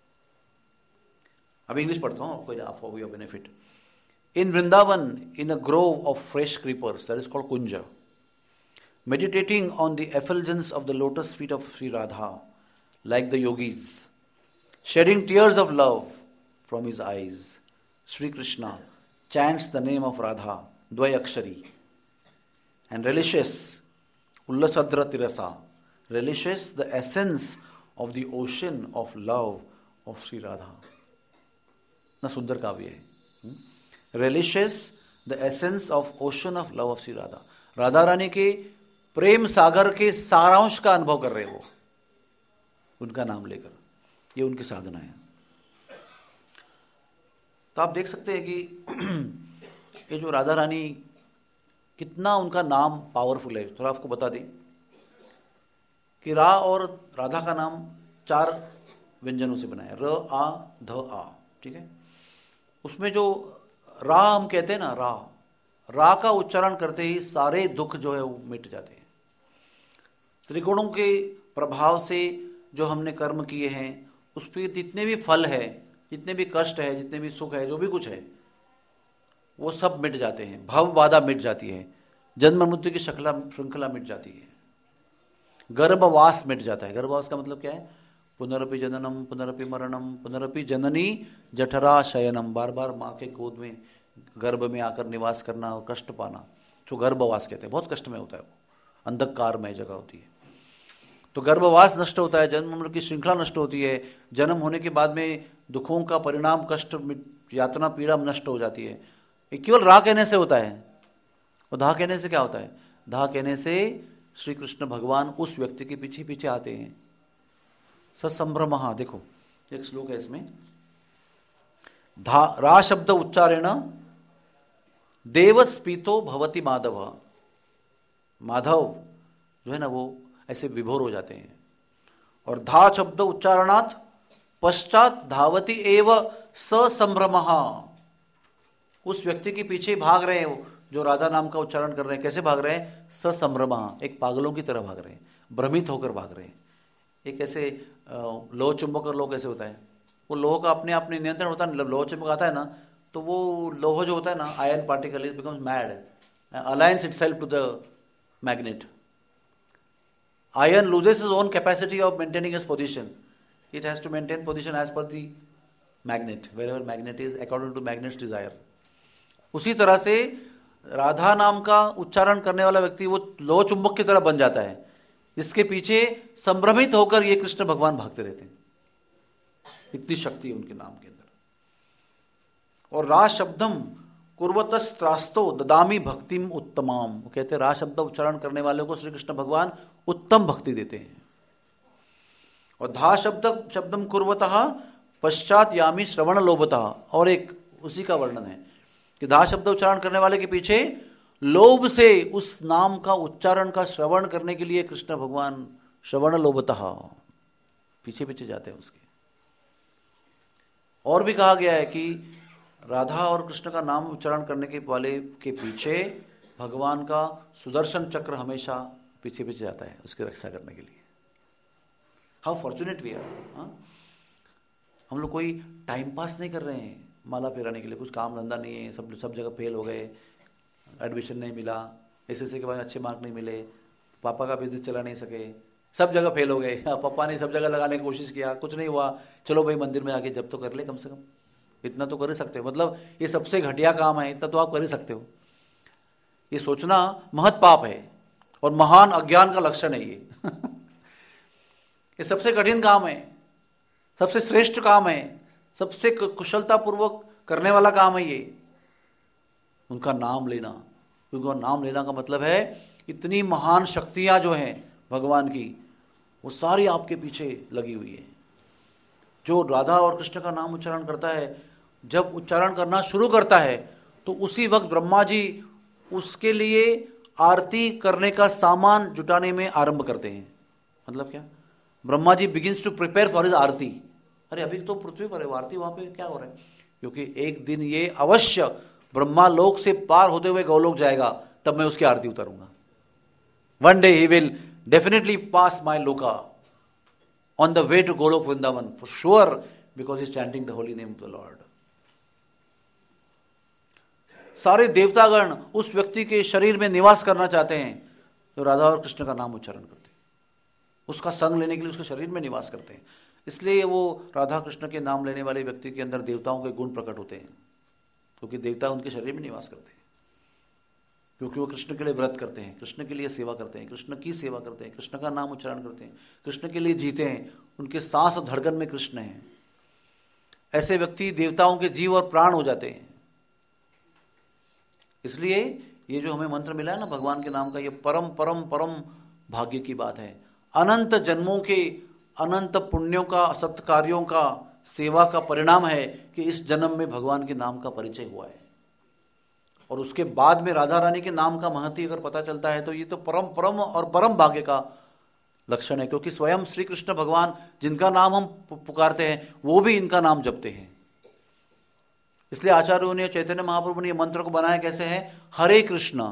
Speaker 1: अब इंग्लिश पढ़ता हूं आपको for your benefit. In Vrindavan, in a grove of fresh creepers, that is called kunj, meditating on the effulgence of the lotus feet of Sri Radha, like the yogis, shedding tears of love from his eyes, Sri Krishna chants the name of Radha, Dvayakshari, and relishes, Ullasadra Tirasa, relishes the essence of the ocean of love of Sri Radha. Na sundar kavya hai. Relishes the essence of ocean of love of Sri Radha. Radha Rani के प्रेम सागर के सारांश का अनुभव कर रहे वो, उनका नाम लेकर। ये उनकी साधना है। तो आप देख सकते हैं कि ये जो राधा रानी, कितना उनका नाम पावरफुल है। थोड़ा आपको बता दें कि रा और राधा का नाम चार व्यंजनों से बना है, र आ ध आ, ठीक है। उसमें जो रा हम कहते हैं ना, रा रा का उच्चारण करते ही सारे दुख जो है वो मिट जाते हैं। त्रिगुणों के प्रभाव से जो हमने कर्म किए हैं उस पर जितने भी फल है, जितने भी कष्ट है, जितने भी सुख है, जो भी कुछ है, वो सब मिट जाते हैं। भव बाधा मिट जाती है, जन्म मृत्यु की श्रृंखला श्रृंखला मिट जाती है, गर्भवास मिट जाता है। गर्भवास का मतलब क्या है? पुनरपि जननम पुनरपि मरणम पुनरपि जननी जठरा शयनम, बार बार माँ के गोद में गर्भ में आकर निवास करना और कष्ट पाना, जो गर्भवास कहते हैं। बहुत कष्ट में होता है, वो अंधकारमय जगह होती है। तो गर्भवास नष्ट होता है, जन्म मृत्यु की श्रृंखला नष्ट होती है, जन्म होने के बाद में दुखों का परिणाम, कष्ट, यातना, पीड़ा नष्ट हो जाती है। ये केवल रा कहने से होता है। और धा कहने से क्या होता है? धा कहने से श्री कृष्ण भगवान उस व्यक्ति के पीछे पीछे आते हैं। ससंभ्रमः, देखो एक श्लोक है इसमें, धा रा शब्द उच्चारेण देवस्पीतो भवति माधव। माधव जो है ना, वो ऐसे विभोर हो जाते हैं। और धा शब्द उच्चारणात् पश्चात धावती एव ससंभ्रमः, उस व्यक्ति के पीछे भाग रहे हैं, जो राधा नाम का उच्चारण कर रहे हैं। कैसे भाग रहे हैं? ससंभ्रमः, एक पागलों की तरह भाग रहे हैं, भ्रमित होकर भाग रहे हैं। एक ऐसे लोह चुंबक लोह कैसे होता है, वो लोह का अपने आप नियंत्रण होता है। लोह चुंबक आता है ना, तो वो लोह जो होता है ना, iron particle is becomes mad, aligns itself to the magnet. Iron loses its own capacity of maintaining its position. It has to maintain position as per the magnet, wherever magnet is, according to magnet's desire. उसी तरह से राधा नाम का उच्चारण करने वाला व्यक्ति वो लोह चुंबक की तरह बन जाता है, जिसके पीछे संभ्रमित होकर ये कृष्ण भगवान भागते रहते हैं. इतनी शक्ति है उनके नाम के अंदर. और रा शब्दम कुर्वतस्त्रास्तो ददामी भक्तिम उत्तमाम, वो कहते हैं रा शब्द उच्चारण करने वाले को श्री कृष्ण भगवान उत्तम भक्ति देते हैं. और धा शब्द शब्दम कुर्वतः पश्चात यामी श्रवण लोभतः, और एक उसी का वर्णन है कि धा शब्द उच्चारण करने वाले के पीछे लोभ से उस नाम का उच्चारण का श्रवण करने के लिए कृष्ण भगवान श्रवण लोभतः पीछे पीछे जाते हैं उसके. और भी कहा गया है कि राधा और कृष्ण का नाम उच्चारण करने के वाले के पीछे भगवान का सुदर्शन चक्र हमेशा पीछे पीछे जाता है उसकी रक्षा करने के लिए. How fortunate we are. हम लोग कोई टाइम पास नहीं कर रहे हैं माला फेराने के लिए, कुछ काम धंधा नहीं है, सब सब जगह फेल हो गए, एडमिशन नहीं मिला, एसएससी के बाद अच्छे मार्क नहीं मिले, पापा का बिजनेस चला नहीं सके, सब जगह फेल हो गए, पापा ने सब जगह लगाने की कोशिश किया, कुछ नहीं हुआ, चलो भाई मंदिर में आके जब तो कर ले, कम से कम इतना तो कर ही सकते हो. मतलब ये सबसे घटिया काम है, इतना तो आप कर ही सकते हो. ये सोचना महत पाप है और महान अज्ञान का लक्षण है ये. ये सबसे कठिन काम है, सबसे श्रेष्ठ काम है, सबसे कुशलता पूर्वक करने वाला काम है ये, उनका नाम लेना. क्योंकि नाम लेना का मतलब है इतनी महान शक्तियां जो हैं भगवान की, वो सारी आपके पीछे लगी हुई है. जो राधा और कृष्ण का नाम उच्चारण करता है, जब उच्चारण करना शुरू करता है तो उसी वक्त ब्रह्मा जी उसके लिए आरती करने का सामान जुटाने में आरंभ करते हैं. मतलब क्या? Brahma ji begins to prepare for his aarti. अरे अभी तो पृथ्वी पर है, आरती वहां पे क्या हो रहा है? क्योंकि एक दिन ये अवश्य ब्रह्मा लोक से पार होते हुए गौलोक जाएगा, तब मैं उसकी आरती उतारूंगा. One day he will definitely pass my loka on the way to Golok Vrindavan, for sure, because he's chanting the holy name of the Lord. सारे देवतागण उस व्यक्ति के शरीर में निवास करना चाहते हैं जो राधा और कृष्ण का नाम उच्चारण करते हैं. उसका संग लेने के लिए उसके शरीर में निवास करते हैं. इसलिए वो राधा कृष्ण के नाम लेने वाले व्यक्ति के अंदर देवताओं के गुण प्रकट होते हैं, क्योंकि देवता उनके शरीर में निवास करते हैं. क्योंकि वो कृष्ण के लिए व्रत करते हैं, कृष्ण के लिए सेवा करते हैं, कृष्ण की सेवा करते हैं, कृष्ण का नाम उच्चारण करते हैं, कृष्ण के लिए जीते हैं, उनके सांस और धड़कन में कृष्ण हैं. ऐसे व्यक्ति देवताओं के जीव और प्राण हो जाते हैं. इसलिए ये जो हमें मंत्र मिला है ना भगवान के नाम का, ये परम परम परम भाग्य की बात है. अनंत जन्मों के अनंत पुण्यों का, सत्कार्यों का, सेवा का परिणाम है कि इस जन्म में भगवान के नाम का परिचय हुआ है. और उसके बाद में राधा रानी के नाम का महत्व अगर पता चलता है तो ये तो परम परम और परम भाग्य का लक्षण है. क्योंकि स्वयं श्री कृष्ण भगवान जिनका नाम हम पुकारते हैं वो भी इनका नाम जपते हैं. इसलिए आचार्यों ने, चैतन्य महाप्रभु ने ये मंत्र को बनाया कैसे है? हरे कृष्ण,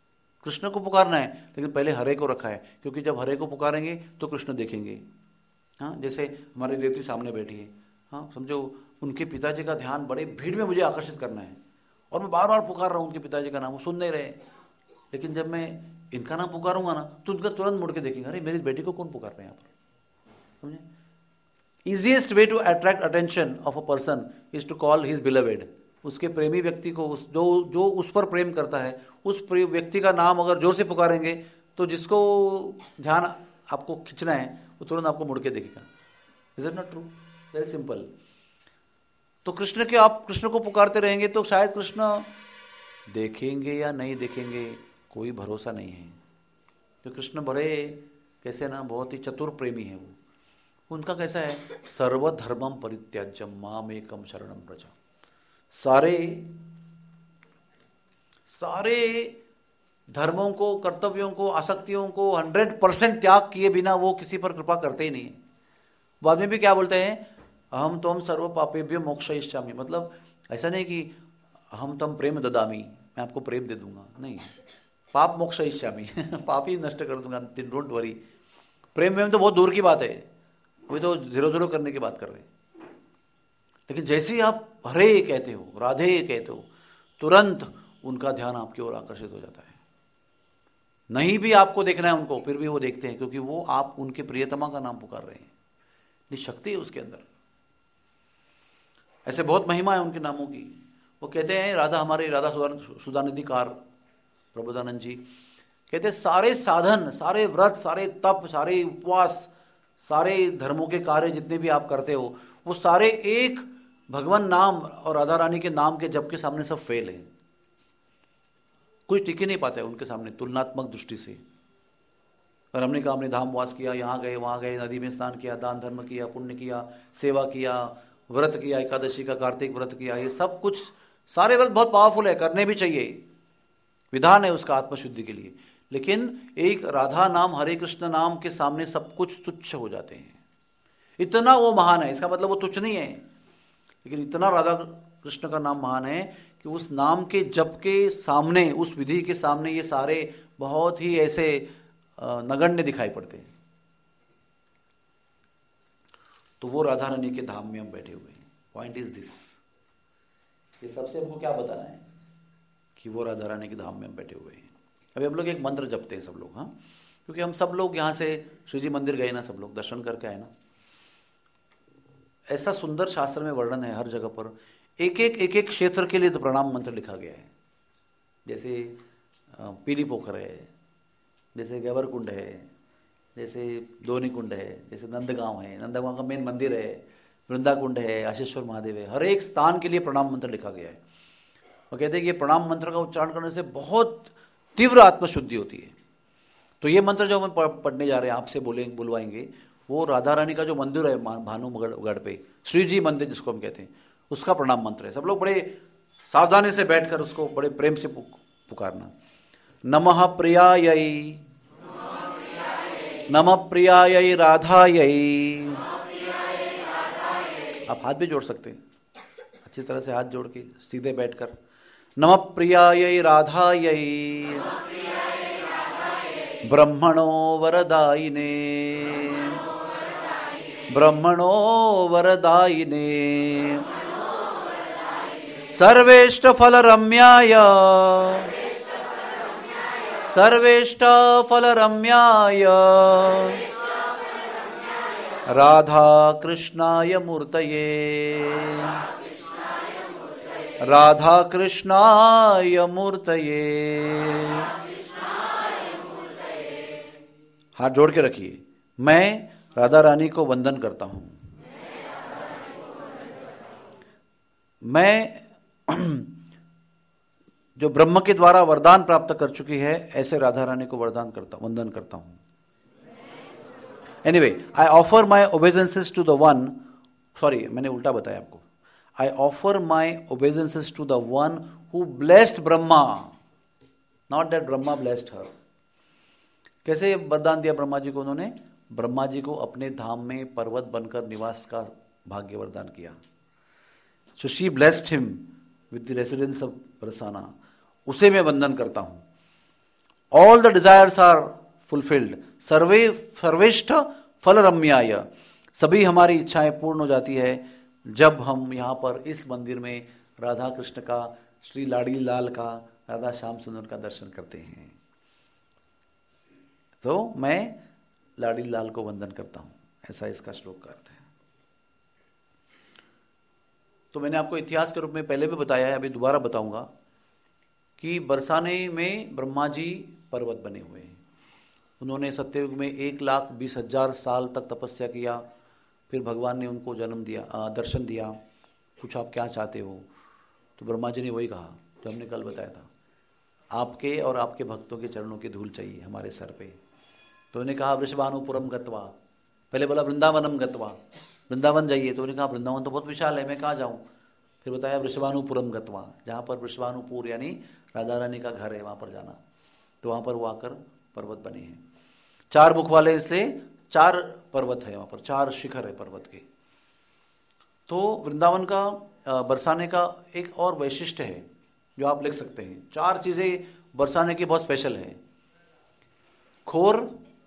Speaker 1: कृष्ण को पुकारना है, लेकिन पहले हरे को रखा है, क्योंकि जब हरे को पुकारेंगे तो कृष्ण देखेंगे. हाँ, जैसे हमारी रेवती सामने बैठी है, हाँ, समझो उनके पिताजी का ध्यान बड़े भीड़ में मुझे आकर्षित करना है और मैं बार बार पुकार रहा हूँ उनके पिताजी का नाम, वो सुन नहीं रहे। लेकिन जब मैं इनका नाम पुकारूंगा ना तो उनका तुरंत मुड़ के देखेंगे, अरे मेरी बेटी को कौन पुकार रहे हैं यहाँ पर, समझे। Easiest way to attract attention of a person is to call his beloved. उसके प्रेमी व्यक्ति को, उस जो जो उस पर प्रेम करता है, उस व्यक्ति का नाम अगर जोर से पुकारेंगे तो जिसको ध्यान आपको खींचना है वो तुरंत आपको मुड़ के देखेगा। Is it not true? Very simple. तो कृष्ण के आप कृष्ण को पुकारते रहेंगे तो शायद कृष्ण देखेंगे या नहीं देखेंगे, कोई भरोसा नहीं है। तो कृष्ण बड़े कैसे ना, बहुत ही चतुर प्रेमी है वो। उनका कैसा है, सर्वधर्मम परित्याज्य माम एकम शरणम व्रज। सारे सारे धर्मों को, कर्तव्यों को, आसक्तियों को हंड्रेड परसेंट त्याग किए बिना वो किसी पर कृपा करते ही नहीं। बाद में भी क्या बोलते हैं, अहम तम सर्व पापेभ्यो मोक्षयिष्यामि। मतलब ऐसा नहीं कि अहम तम प्रेम ददामी, मैं आपको प्रेम दे दूंगा, नहीं, पाप मोक्षयिष्यामि पाप ही नष्ट कर दूंगा, डोंट वरी। प्रेम में तो बहुत दूर की बात है, वही तो जीरो जीरो करने की बात कर रहे हैं। लेकिन जैसे ही आप हरे कहते हो, राधे कहते हो, तुरंत उनका ध्यान आपकी ओर आकर्षित हो जाता है। नहीं भी आपको देखना है उनको, फिर भी वो देखते हैं, क्योंकि वो आप उनके प्रियतमा का नाम पुकार रहे हैं। ये शक्ति है उसके अंदर। ऐसे बहुत महिमा है उनके नामों की। वो कहते हैं, राधा हमारे राधा सुधानिधिकार प्रबोधानंद जी कहते हैं, सारे साधन, सारे व्रत, सारे तप, सारे उपवास, सारे धर्मों के कार्य जितने भी आप करते हो, वो सारे एक भगवान नाम और राधा रानी के नाम के जप के सामने सब फेल है। कुछ टिक ही नहीं पाता है उनके सामने तुलनात्मक दृष्टि से। और हमने कहा हमने धाम वास किया, यहाँ गए वहाँ गए, नदी में स्नान किया, दान धर्म किया, पुण्य किया, सेवा किया, व्रत किया, एकादशी का कार्तिक व्रत किया, ये सब कुछ, सारे व्रत बहुत पावरफुल है, करने भी चाहिए, विधान है उसका आत्मशुद्धि के लिए। लेकिन एक राधा नाम, हरे कृष्ण नाम के सामने सब कुछ तुच्छ हो जाते हैं। इतना वो महान है, इसका मतलब वो तुच्छ नहीं है, लेकिन इतना राधा कृष्ण का नाम महान है कि उस नाम के जप के सामने, उस विधि के सामने ये सारे बहुत ही ऐसे नगण्य दिखाई पड़ते हैं। तो वो राधा रानी के धाम में हम बैठे हुए हैं। पॉइंट इज दिस, ये सबसे हमको क्या बताना है कि वो राधा रानी के धाम में हम बैठे हुए हैं। अभी हम लोग एक मंत्र जपते हैं सब लोग, हाँ, क्योंकि हम सब लोग यहाँ से श्री जी मंदिर गए ना, सब लोग दर्शन करके आए ना। ऐसा सुंदर शास्त्र में वर्णन है हर जगह पर, एक एक एक एक क्षेत्र के लिए तो प्रणाम मंत्र लिखा गया है। जैसे पीली पोखर है, जैसे गैवर कुंड है, जैसे दोनी कुंड है, जैसे नंदगांव है, नंदगांव का मेन मंदिर है, वृंदा कुंड है, आशीश्वर महादेव है, हर एक स्थान के लिए प्रणाम मंत्र लिखा गया है। और कहते हैं कि ये प्रणाम मंत्र का उच्चारण करने से बहुत तीव्र आत्मशुद्धि होती है। तो ये मंत्र जो हम पढ़ने जा रहे हैं, आपसे बोले बुलवाएंगे, वो राधा रानी का जो मंदिर है भानुगढ़ पे, श्री जी मंदिर जिसको हम कहते हैं, उसका प्रणाम मंत्र है। सब लोग बड़े सावधानी से बैठकर उसको बड़े प्रेम से पुकारना। नमः प्रियायै, नमः प्रियायै राधायै। आप हाथ भी जोड़ सकते हैं अच्छी तरह से, हाथ जोड़ के सीधे बैठकर। नमः प्रियायै राधायै ब्रह्मणो वरदायिने, ब्रह्मणो वरदायिने सर्वेष्ट फल रम्याय, सर्वेष्ट फल रम्याय राधा कृष्णाय मूर्तये, राधा कृष्णाय मूर्तये। हाथ जोड़ के रखिए। मैं राधा रानी को वंदन करता हूं। मैं जो ब्रह्म के द्वारा वरदान प्राप्त कर चुकी है, ऐसे राधा रानी को वरदान करता वंदन करता हूं। Anyway, I offer my obeisances to the one, sorry मैंने उल्टा बताया आपको। I offer my obeisances to the one who blessed Brahma, not that Brahma blessed her. कैसे वरदान दिया ब्रह्मा जी को? उन्होंने ब्रह्मा जी को अपने धाम में पर्वत बनकर निवास का भाग्य वरदान किया। So she blessed him with the residence of Barsana. उसे मैं वंदन करता हूं। All the desires are fulfilled, सर्वे सर्वेष्ठ फल रम्याय, सभी हमारी इच्छाएं पूर्ण हो जाती है जब हम यहाँ पर इस मंदिर में राधा कृष्ण का, श्री लाड़ी लाल का, राधा श्याम सुंदर का दर्शन करते हैं। तो मैं लाड़ी लाल को वंदन करता हूं, ऐसा इसका श्लोक का अर्थ है। तो मैंने आपको इतिहास के रूप में पहले भी बताया है, अभी दोबारा बताऊंगा कि बरसाने में ब्रह्मा जी पर्वत बने हुए हैं। उन्होंने सत्ययुग में एक लाख बीस हजार साल तक तपस्या किया, फिर भगवान ने उनको जन्म दिया, दर्शन दिया, पूछा आप क्या चाहते हो, तो ब्रह्मा जी ने वही कहा जो हमने कल बताया था, आपके और आपके भक्तों के चरणों की धूल चाहिए हमारे सर पे। तो उन्होंने कहा वृषभानुपुरम गत्वा, पहले बोला वृंदावनम गत्वा, वृंदावन जाइए। तो उन्होंने कहा वृंदावन तो बहुत विशाल है, मैं कहाँ जाऊँ। फिर बताया वृषभानुपुरम गत्वा, जहाँ पर वृषभानुपुर यानी राधा रानी का घर है, वहाँ पर जाना। तो वहाँ पर वो आकर पर्वत बने हैं, चार मुख वाले, इसलिए चार पर्वत है वहाँ पर, चार शिखर है पर्वत के। तो वृंदावन का बरसाने का एक और वैशिष्ट्य है जो आप लिख सकते हैं। चार चीजें बरसाने की बहुत स्पेशल है, खोर,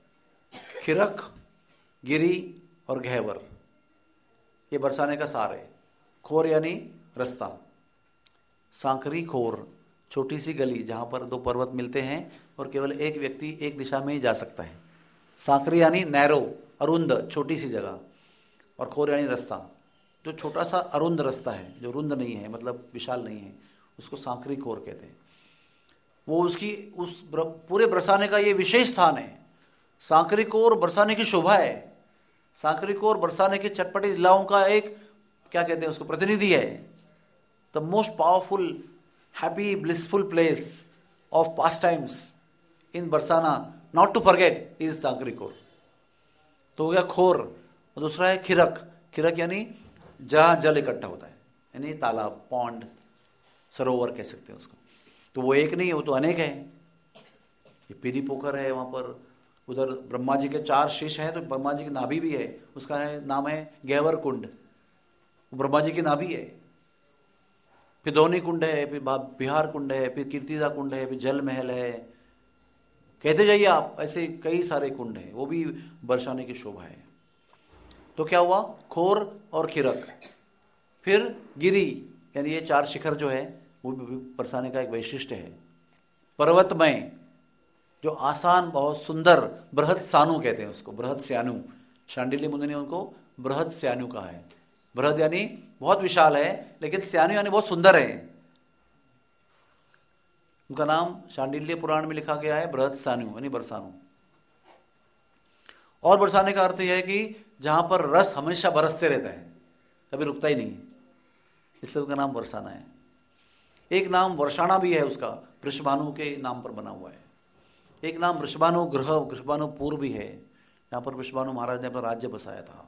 Speaker 1: खिरक, गिरी और गहवर, ये बरसाने का सार है। खोर यानी रास्ता, सांकरी खोर, छोटी सी गली जहां पर दो पर्वत मिलते हैं और केवल एक व्यक्ति एक दिशा में ही जा सकता है। सांकरी यानी नैरो, अरुंद, छोटी सी जगह, और खोर यानी रास्ता, जो छोटा सा अरुंद रास्ता है, जो रुंद नहीं है, मतलब विशाल नहीं है, उसको सांकरी खोर कहते हैं। वो उसकी उस पूरे बरसाने का ये विशेष स्थान है। सांकरी खोर बरसाने की शोभा है। सांकरी खोर बरसाने की चटपटी लीलाओं का एक, क्या कहते हैं उसको, प्रतिनिधि है। The most powerful, happy, blissful place of pastimes in Barsana, not to forget, is Sankari Khor. तो हो गया खोर। और दूसरा है खिरक। खिरक यानी जहां जल इकट्ठा होता है, यानी तालाब, पॉन्ड, सरोवर कह सकते हैं उसको। तो वो एक नहीं है, वो तो अनेक है। ये पीरी पोखर है वहां पर, उधर ब्रह्मा जी के चार शीश हैं, तो ब्रह्मा जी की नाभि भी है, उसका है, नाम है गहवर कुंड, ब्रह्मा जी की नाभि है। फिर धोनी कुंड है, फिर बिहार कुंड है, फिर कीर्तिदा कुंड है, फिर जल महल है, कहते जाइए आप, ऐसे कई सारे कुंड हैं, वो भी बरसाने की शोभा है। तो क्या हुआ, खोर और खिरक। फिर गिरी, यानी ये चार शिखर जो है वो भी बरसाने का एक वैशिष्ट्य है। पर्वतमय, जो आसान, बहुत सुंदर, बृहद सानु कहते हैं उसको, बृहद स्यानु। शांडिल्य मुनि ने उनको बृहद स्यानु कहा है। बृहद यानी बहुत विशाल है, लेकिन स्यानु यानी बहुत सुंदर है। उनका नाम शांडिल्य पुराण में लिखा गया है बृहद सानु, यानी बरसानु। और बरसाने का अर्थ यह है कि जहां पर रस हमेशा बरसते रहता है, कभी रुकता ही नहीं, इसलिए उसका नाम बरसाना है। एक नाम वर्षाणा भी है उसका, वृषभानु के नाम पर बना हुआ है। एक नाम वृषभानु ग्रह, वृषभानुपुर भी है, जहां पर वृषभानु महाराज ने अपना राज्य बसाया था।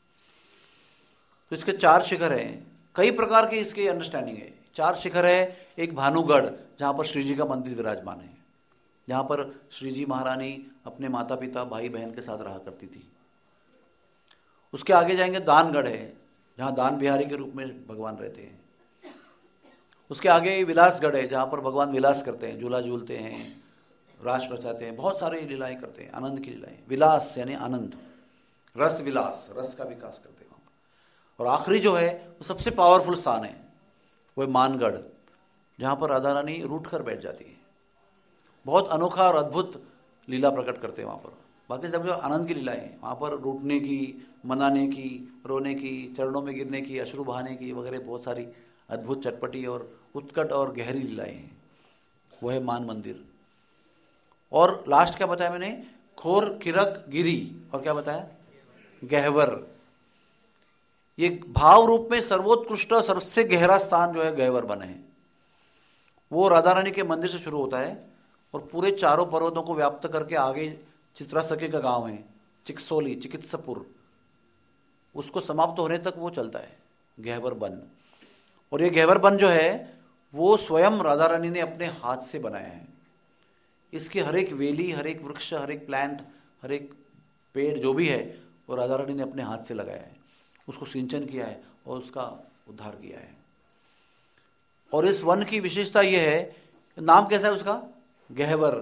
Speaker 1: तो इसके चार शिखर हैं, कई प्रकार की इसकी अंडरस्टैंडिंग है। चार शिखर है, एक भानुगढ़ जहां पर श्री जी का मंदिर विराजमान है, जहां पर श्री जी महारानी अपने माता पिता, भाई बहन के साथ रहा करती थी। उसके आगे जाएंगे दानगढ़ है, जहां दान बिहारी के रूप में भगवान रहते हैं। उसके आगे विलासगढ़ है, जहां पर भगवान विलास करते हैं, झूला झूलते हैं, रास रचाते हैं, बहुत सारी लीलाएं करते हैं, आनंद की लीलाएं। विलास यानी आनंद, रस विलास, रस का विकास करते हैं। और आखिरी जो है वो सबसे पावरफुल स्थान है, वो है मानगढ़, जहां पर राधा रानी रूठ कर बैठ जाती है। बहुत अनोखा और अद्भुत लीला प्रकट करते हैं वहां पर। बाकी सब जो आनंद की लीलाएं, वहां पर रूठने की, मनाने की, रोने की, चरणों में गिरने की, अश्रु बहाने की वगैरह बहुत सारी अद्भुत, चटपटी और उत्कट और गहरी लीलाएं हैं। वो है मान मंदिर। और लास्ट क्या बताया मैंने, खोर, खिरक, गिरी, और क्या बताया, गहवर। ये भाव रूप में सर्वोत्कृष्ट, सबसे गहरा स्थान जो है गहवर बने हैं, वो राधा रानी के मंदिर से शुरू होता है और पूरे चारों पर्वतों को व्याप्त करके आगे चित्रासके का गांव है, चिकसोली, चिकित्सपुर, उसको समाप्त होने तक वो चलता है, गहवर वन। और ये गहवर वन जो है वो स्वयं राधा रानी ने अपने हाथ से बनाया है। इसके हर एक वेली, हर एक वृक्ष, हर एक प्लांट, हर एक पेड़ जो भी है वो राधा रानी ने अपने हाथ से लगाया है, उसको सिंचन किया है और उसका उद्धार किया है। और इस वन की विशेषता यह है, नाम कैसा है उसका, गहवर।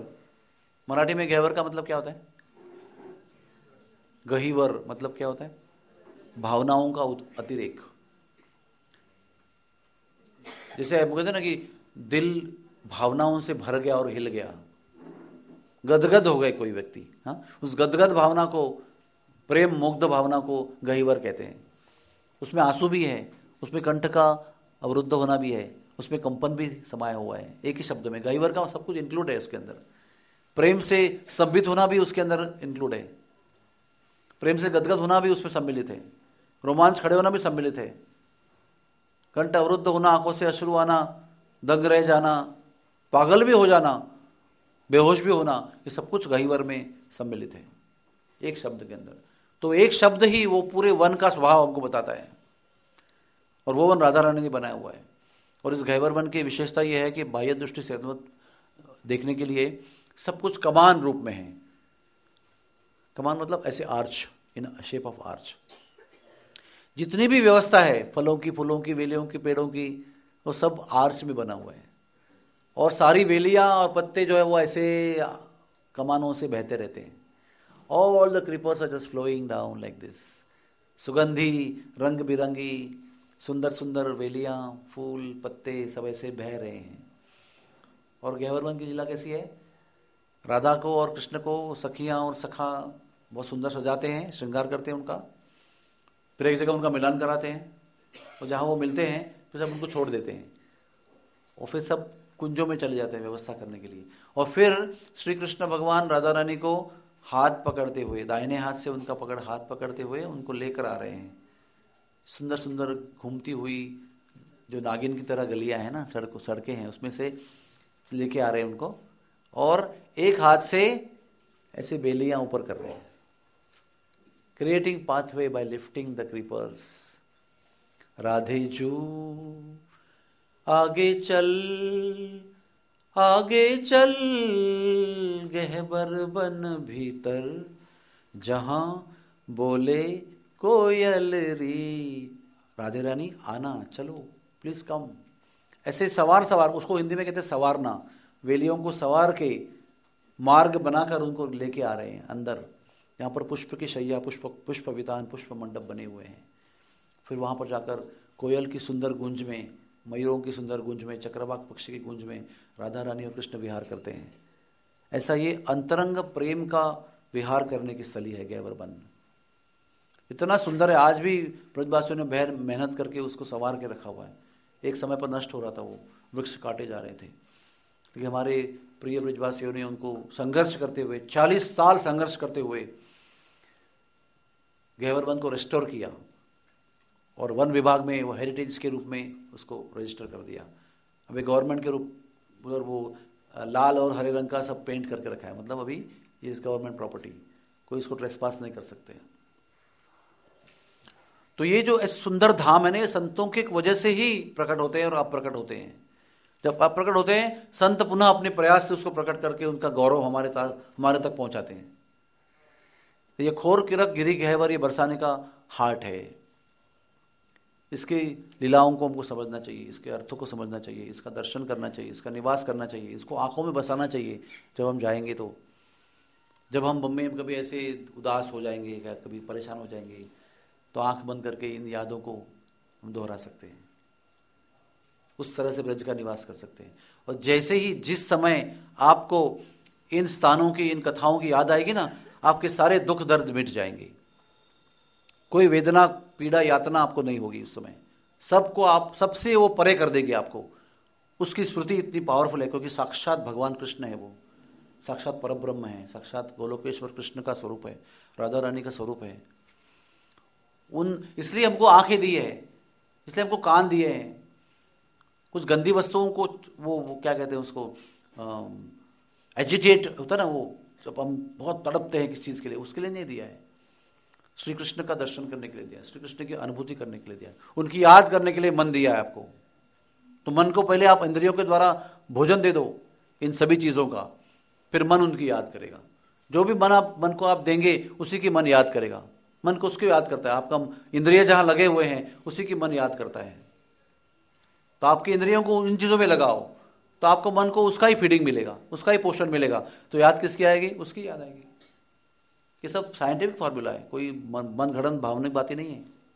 Speaker 1: मराठी में गहवर का मतलब क्या होता है, गहीवर मतलब क्या होता है, भावनाओं का अतिरेक। जैसे आप कहते हैं ना कि दिल भावनाओं से भर गया और हिल गया, गदगद हो गए कोई व्यक्ति, हाँ, उस गदगद भावना को, प्रेम मुग्ध भावना को गहीवर कहते हैं। उसमें आंसू भी है, उसमें कंठ का अवरुद्ध होना भी है, उसमें कंपन भी समाया हुआ है। एक ही शब्द में गहीवर का सब कुछ इंक्लूड है उसके अंदर। प्रेम से संबित होना भी उसके अंदर इंक्लूड है, प्रेम से गदगद होना भी उसमें सम्मिलित है, रोमांच खड़े होना भी सम्मिलित है, कंठ अवरुद्ध होना, आंखों से अश्रु आना, दंग रह जाना, पागल भी हो जाना, बेहोश भी होना, ये सब कुछ गहीवर में सम्मिलित है एक शब्द के अंदर। तो एक शब्द ही वो पूरे वन का स्वभाव हमको बताता है, और वो वन राधा रानी ने बनाया हुआ है। और इस गहीवर वन की विशेषता यह है कि बाह्य दृष्टि से देखने के लिए सब कुछ कमान रूप में है। कमान मतलब ऐसे arch, in shape of arch. जितनी भी व्यवस्था है फलों की, फूलों की, वेलियों की, पेड़ों की, वो सब आर्च में बना हुआ है। और सारी वेलियां और पत्ते जो है वो ऐसे कमानों से बहते रहते हैं। All the creepers are just flowing down like this. सुगंधी, रंग बिरंगी, सुंदर सुंदर वेलियां, फूल, पत्ते सब ऐसे बह रहे हैं। और गहीवर वन की लीला कैसी है? राधा को और कृष्ण को सखियां और सखा बहुत सुंदर सजाते हैं, श्रृंगार करते हैं उनका, फिर एक जगह उनका मिलन कराते हैं, और जहाँ वो मिलते हैं फिर सब उनको छोड़ देते हैं, और फिर सब कुंजों में चले जाते हैं व्यवस्था करने के लिए। और फिर श्री कृष्ण भगवान राधा रानी को हाथ पकड़ते हुए, दाहिने हाथ से उनका पकड़ हाथ पकड़ते हुए उनको लेकर आ रहे हैं। सुंदर सुंदर घूमती हुई जो नागिन की तरह गलियां हैं ना, सड़क सड़कें हैं, उसमें से लेके आ रहे हैं उनको, और एक हाथ से ऐसे बेलियां ऊपर कर रहे हैं, creating pathway by lifting the creepers. Radhe ju आगे चल, आगे चल गहबर बन भीतर, जहां बोले कोयल री। राधे रानी आना, चलो प्लीज कम। ऐसे सवार सवार, उसको हिंदी में कहते हैं सवारना, वेलियों को सवार के मार्ग बनाकर उनको लेके आ रहे हैं अंदर। यहाँ पर पुष्प की शैया, पुष्प पुष्प वितान, पुष्प मंडप बने हुए हैं। फिर वहाँ पर जाकर कोयल की सुंदर गूंज में, मयूरों की सुंदर गूंज में, चक्रवाक पक्षी की गूंज में राधा रानी और कृष्ण विहार करते हैं। ऐसा ये अंतरंग प्रेम का विहार करने की स्थली है गहीवर वन। इतना सुंदर है, आज भी ब्रजवासियों ने बहर मेहनत करके उसको संवार के रखा हुआ है। एक समय पर नष्ट हो रहा था, वो वृक्ष काटे जा रहे थे, लेकिन हमारे प्रिय ब्रजवासियों ने उनको संघर्ष करते हुए, चालीस साल संघर्ष करते हुए गहीवर वन को रिस्टोर किया, और वन विभाग में वो हेरिटेज के रूप में उसको रजिस्टर कर दिया। अभी गवर्नमेंट के रूप उधर वो लाल और हरे रंग का सब पेंट करके रखा है, मतलब अभी ये इस गवर्नमेंट प्रॉपर्टी, कोई इसको ट्रेसपास नहीं कर सकते। तो ये जो सुंदर धाम है ना, ये संतों की वजह से ही प्रकट होते हैं और अप्रकट होते हैं। जब अप्रकट होते हैं, संत पुनः अपने प्रयास से उसको प्रकट करके उनका गौरव हमारे हमारे तक पहुंचाते हैं। तो ये खोर किरक गिरी गहवर, ये बरसाने का हार्ट है। इसकी लीलाओं को हमको समझना चाहिए, इसके अर्थों को समझना चाहिए, इसका दर्शन करना चाहिए, इसका निवास करना चाहिए, इसको आंखों में बसाना चाहिए। जब हम जाएंगे तो, जब हम बम्बई में कभी ऐसे उदास हो जाएंगे या कभी परेशान हो जाएंगे, तो आंख बंद करके इन यादों को हम दोहरा सकते हैं, उस तरह से ब्रज का निवास कर सकते हैं। और जैसे ही जिस समय आपको इन स्थानों की, इन कथाओं की याद आएगी ना, आपके सारे दुख दर्द मिट जाएंगे। कोई वेदना, पीड़ा, यातना आपको नहीं होगी उस समय। सबको आप, सबसे वो परे कर देगी आपको। उसकी स्मृति इतनी पावरफुल है, क्योंकि साक्षात भगवान कृष्ण है, वो साक्षात परब्रह्म है, साक्षात गोलोकेश्वर कृष्ण का स्वरूप है, राधा रानी का स्वरूप है। उन इसलिए हमको आंखें दी है, इसलिए हमको कान दिए हैं। कुछ गंदी वस्तुओं को वो, वो क्या कहते हैं उसको, एजिटेट होता है ना, वो जब हम बहुत तड़पते हैं किस चीज़ के लिए, उसके लिए नहीं दिया है। श्री कृष्ण का दर्शन करने के लिए दिया, श्री कृष्ण की अनुभूति करने के लिए दिया, उनकी याद करने के लिए मन दिया है आपको। तो मन को पहले आप इंद्रियों के द्वारा भोजन दे दो इन सभी चीज़ों का, फिर मन उनकी याद करेगा। जो भी मन आप मन को आप देंगे, उसी की मन याद करेगा। मन को उसको याद करता है, आपका इंद्रिय जहां लगे हुए हैं उसी की मन याद करता है। तो आपकी इंद्रियों को इन चीज़ों में लगाओ, तो आपको मन को उसका ही फीडिंग मिलेगा, उसका ही पोषण मिलेगा। तो याद किसकी आएगी? उसकी याद आएगी। ये सब साइंटिफिक फॉर्मूला है, कोई मन गढ़ंत भावनिक बातें नहीं है।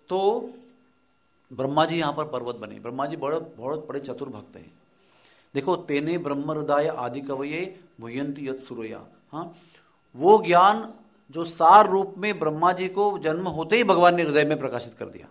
Speaker 1: तो ब्रह्मा जी यहाँ पर पर्वत बने। ब्रह्मा जी बड़े बहुत बड़े चतुर भक्त हैं। देखो, तेने ब्रह्म हृदय आदि कवये भुयंती यत् सूर्या। हाँ, वो ज्ञान जो सार रूप में ब्रह्मा जी को जन्म होते ही भगवान ने हृदय में प्रकाशित कर दिया।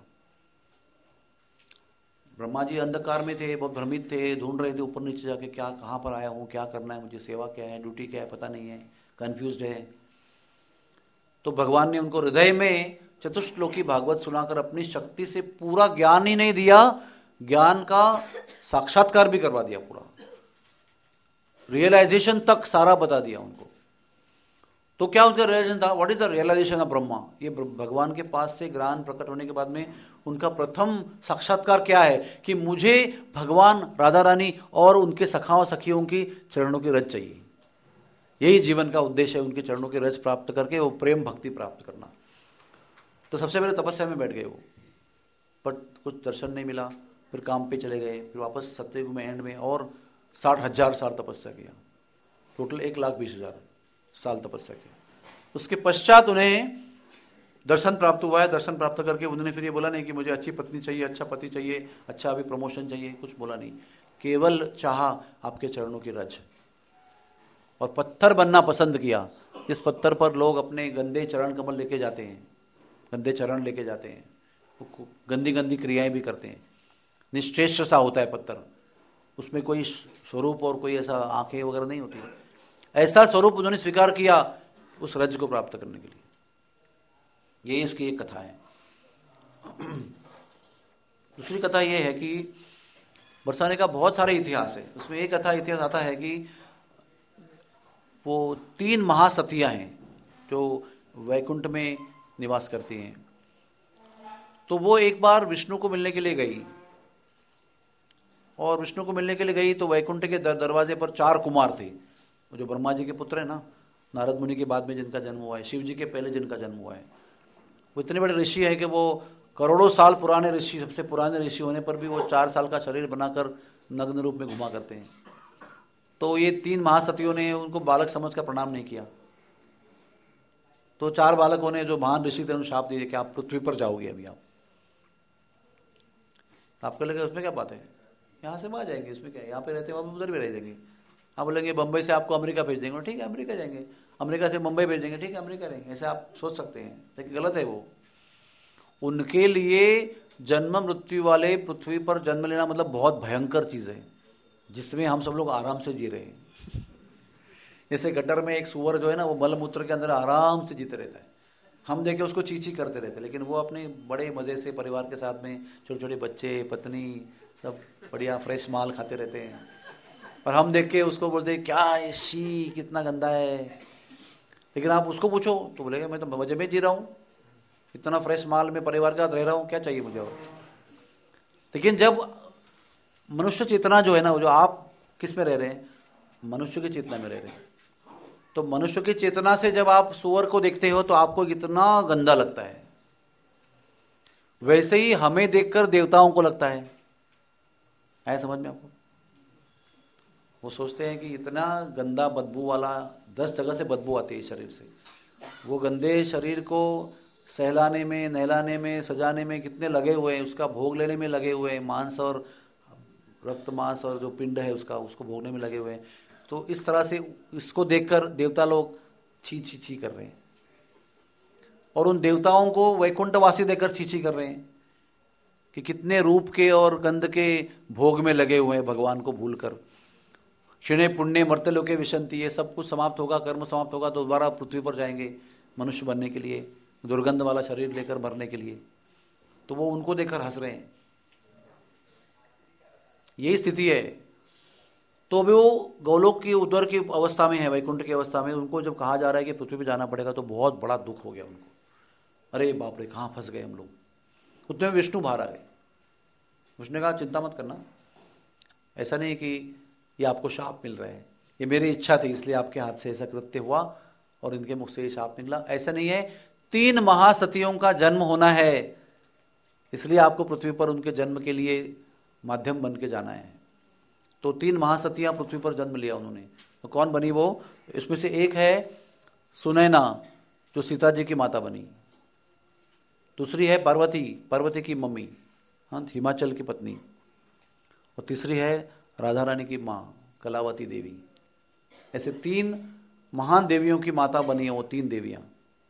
Speaker 1: ब्रह्मा जी अंधकार में थे, बहुत भ्रमित थे, ढूंढ रहे थे ऊपर नीचे जाके, क्या कहाँ पर आया हूँ, क्या करना है मुझे, सेवा क्या है, ड्यूटी क्या है, पता नहीं है, कंफ्यूज्ड है। तो भगवान ने उनको हृदय में चतुश्लोकी भागवत सुनाकर अपनी शक्ति से पूरा ज्ञान ही नहीं दिया, ज्ञान का साक्षात्कार भी करवा दिया, पूरा रियलाइजेशन तक सारा बता दिया उनको। तो क्या उनका रियलाइजेशन था? What is the realization of Brahma? ये भगवान के पास से ज्ञान प्रकट होने के बाद में उनका प्रथम साक्षात्कार क्या है कि मुझे भगवान राधा रानी और उनके सखाओं सखियों की चरणों की रज चाहिए। यही जीवन का उद्देश्य है, उनके चरणों की रज प्राप्त करके वो प्रेम भक्ति प्राप्त करना। तो सबसे पहले तपस्या में बैठ गए वो, बट कुछ दर्शन नहीं मिला, फिर काम पे चले गए, फिर वापस सत्ययुग में एंड में और साठ हजार साल तपस्या किया, टोटल एक लाख बीस हजार साल तपस्या किया। उसके पश्चात उन्हें दर्शन प्राप्त हुआ है। दर्शन प्राप्त करके उन्होंने फिर ये बोला नहीं कि मुझे अच्छी पत्नी चाहिए, अच्छा पति चाहिए, अच्छा अभी प्रमोशन चाहिए, कुछ बोला नहीं, केवल चाहा आपके चरणों की रज, और पत्थर बनना पसंद किया। इस पत्थर पर लोग अपने गंदे चरण कमल लेके जाते हैं, गंदे चरण लेके जाते हैं, गंदी गंदी क्रियाएं भी करते हैं। निश्चेष्ट सा होता है पत्थर, उसमें कोई स्वरूप और कोई ऐसा आंखें वगैरह नहीं होती। ऐसा स्वरूप उन्होंने स्वीकार किया उस रज को प्राप्त करने के लिए। ये इसकी एक कथा है। दूसरी कथा ये है कि बरसाने का बहुत सारे इतिहास है। उसमें एक कथा इतिहास आता है कि वो तीन महासतियां हैं जो वैकुंठ में निवास करती हैं। तो वो एक बार विष्णु को मिलने के लिए गई, और विष्णु को मिलने के लिए गई तो वैकुंठ के दर, दरवाजे पर चार कुमार थे, जो ब्रह्मा जी के पुत्र है ना, नारद मुनि के बाद में जिनका जन्म हुआ है, शिव जी के पहले जिनका जन्म हुआ है। वो इतने बड़े ऋषि है कि वो करोड़ों साल पुराने ऋषि, सबसे पुराने ऋषि होने पर भी वो चार साल का शरीर बनाकर नग्न रूप में घुमा करते हैं। तो ये तीन महासतियों ने उनको बालक समझकर प्रणाम नहीं किया। तो चार बालकों ने, जो महान ऋषि थे, उन्हें शाप दिए कि आप पृथ्वी पर जाओगे अभी। आप आपको लगे उसमें क्या बात है, यहाँ से वहाँ जाएंगे, इसमें क्या है, यहाँ पे रहते हैं वहाँ उधर भी रह जाएंगे। आप बोलेंगे बम्बई से आपको अमेरिका भेज देंगे, ठीक है अमेरिका जाएंगे, अमेरिका से मुंबई भेज देंगे, ठीक है अमेरिका रहेंगे। ऐसे आप सोच सकते हैं, लेकिन गलत है वो। उनके लिए जन्म मृत्यु वाले पृथ्वी पर जन्म लेना मतलब बहुत भयंकर चीज है, जिसमें हम सब लोग आराम से जी रहे हैं। जैसे गटर में एक सुअर जो है ना, वो मल मूत्र के अंदर आराम से जीते रहता है, हम देखे उसको चींची करते रहते, लेकिन वो अपने बड़े मजे से परिवार के साथ में, छोटे छोटे बच्चे, पत्नी, सब बढ़िया फ्रेश माल खाते रहते हैं। और हम देख के उसको बोलते हैं क्या है, शी कितना गंदा है। लेकिन आप उसको पूछो तो बोलेगा मैं तो मजे में जी रहा हूँ, इतना फ्रेश माल में परिवार के साथ रह रहा हूँ, क्या चाहिए मुझे और। लेकिन जब मनुष्य चेतना जो है ना, वो जो आप किस में रह रहे हैं, मनुष्य की चेतना में रह रहे हैं, तो मनुष्य की चेतना से जब आप सुअर को देखते हो तो आपको कितना गंदा लगता है, वैसे ही हमें देखकर देवताओं को लगता है। आया समझ में आपको? वो सोचते हैं कि इतना गंदा बदबू वाला, दस जगह से बदबू आती है शरीर से, वो गंदे शरीर को सहलाने में, नहलाने में, सजाने में कितने लगे हुए हैं, उसका भोग लेने में लगे हुए हैं, मांस और रक्त मांस और जो पिंड है उसका, उसको भोगने में लगे हुए हैं। तो इस तरह से इसको देखकर देवता लोग छी छी छी कर रहे हैं, और उन देवताओं को वैकुंठवासी देखकर छी छी कर रहे हैं कि कितने रूप के और गंध के भोग में लगे हुए हैं भगवान को भूलकर। क्षीणे पुण्य मर्त्यलोके विशंति, ये सब कुछ समाप्त होगा, कर्म समाप्त होगा तो दोबारा पृथ्वी पर जाएंगे मनुष्य बनने के लिए, दुर्गंध वाला शरीर लेकर मरने के लिए। तो वो उनको देखकर हंस रहे हैं, यही स्थिति है। तो अभी वो गोलोक की उधर की अवस्था में है, वैकुंठ की अवस्था में। उनको जब कहा जा रहा है कि पृथ्वी पर जाना पड़ेगा तो बहुत बड़ा दुख हो गया उनको, अरे बाप रे कहाँ फंस गए हम लोग। उतने में विष्णु बाहर आ गए। विष्णु ने कहा चिंता मत करना, ऐसा नहीं कि ये आपको शाप मिल रहा है, ये मेरी इच्छा थी इसलिए आपके हाथ से ऐसा कृत्य हुआ और इनके मुख से ये शाप निकला, ऐसा नहीं है। तीन महासतियों का जन्म होना है, इसलिए आपको पृथ्वी पर उनके जन्म के लिए माध्यम बन के जाना है। तो तीन महासतियां पृथ्वी पर जन्म लिया उन्होंने। तो कौन बनी वो? इसमें से एक है सुनैना, जो सीता जी की माता बनी। दूसरी है पार्वती, पार्वती की मम्मी, हाँ, हिमाचल की पत्नी। और तीसरी है राधा रानी की माँ कलावती देवी। ऐसे तीन महान देवियों की माता बनी है वो तीन देवियां,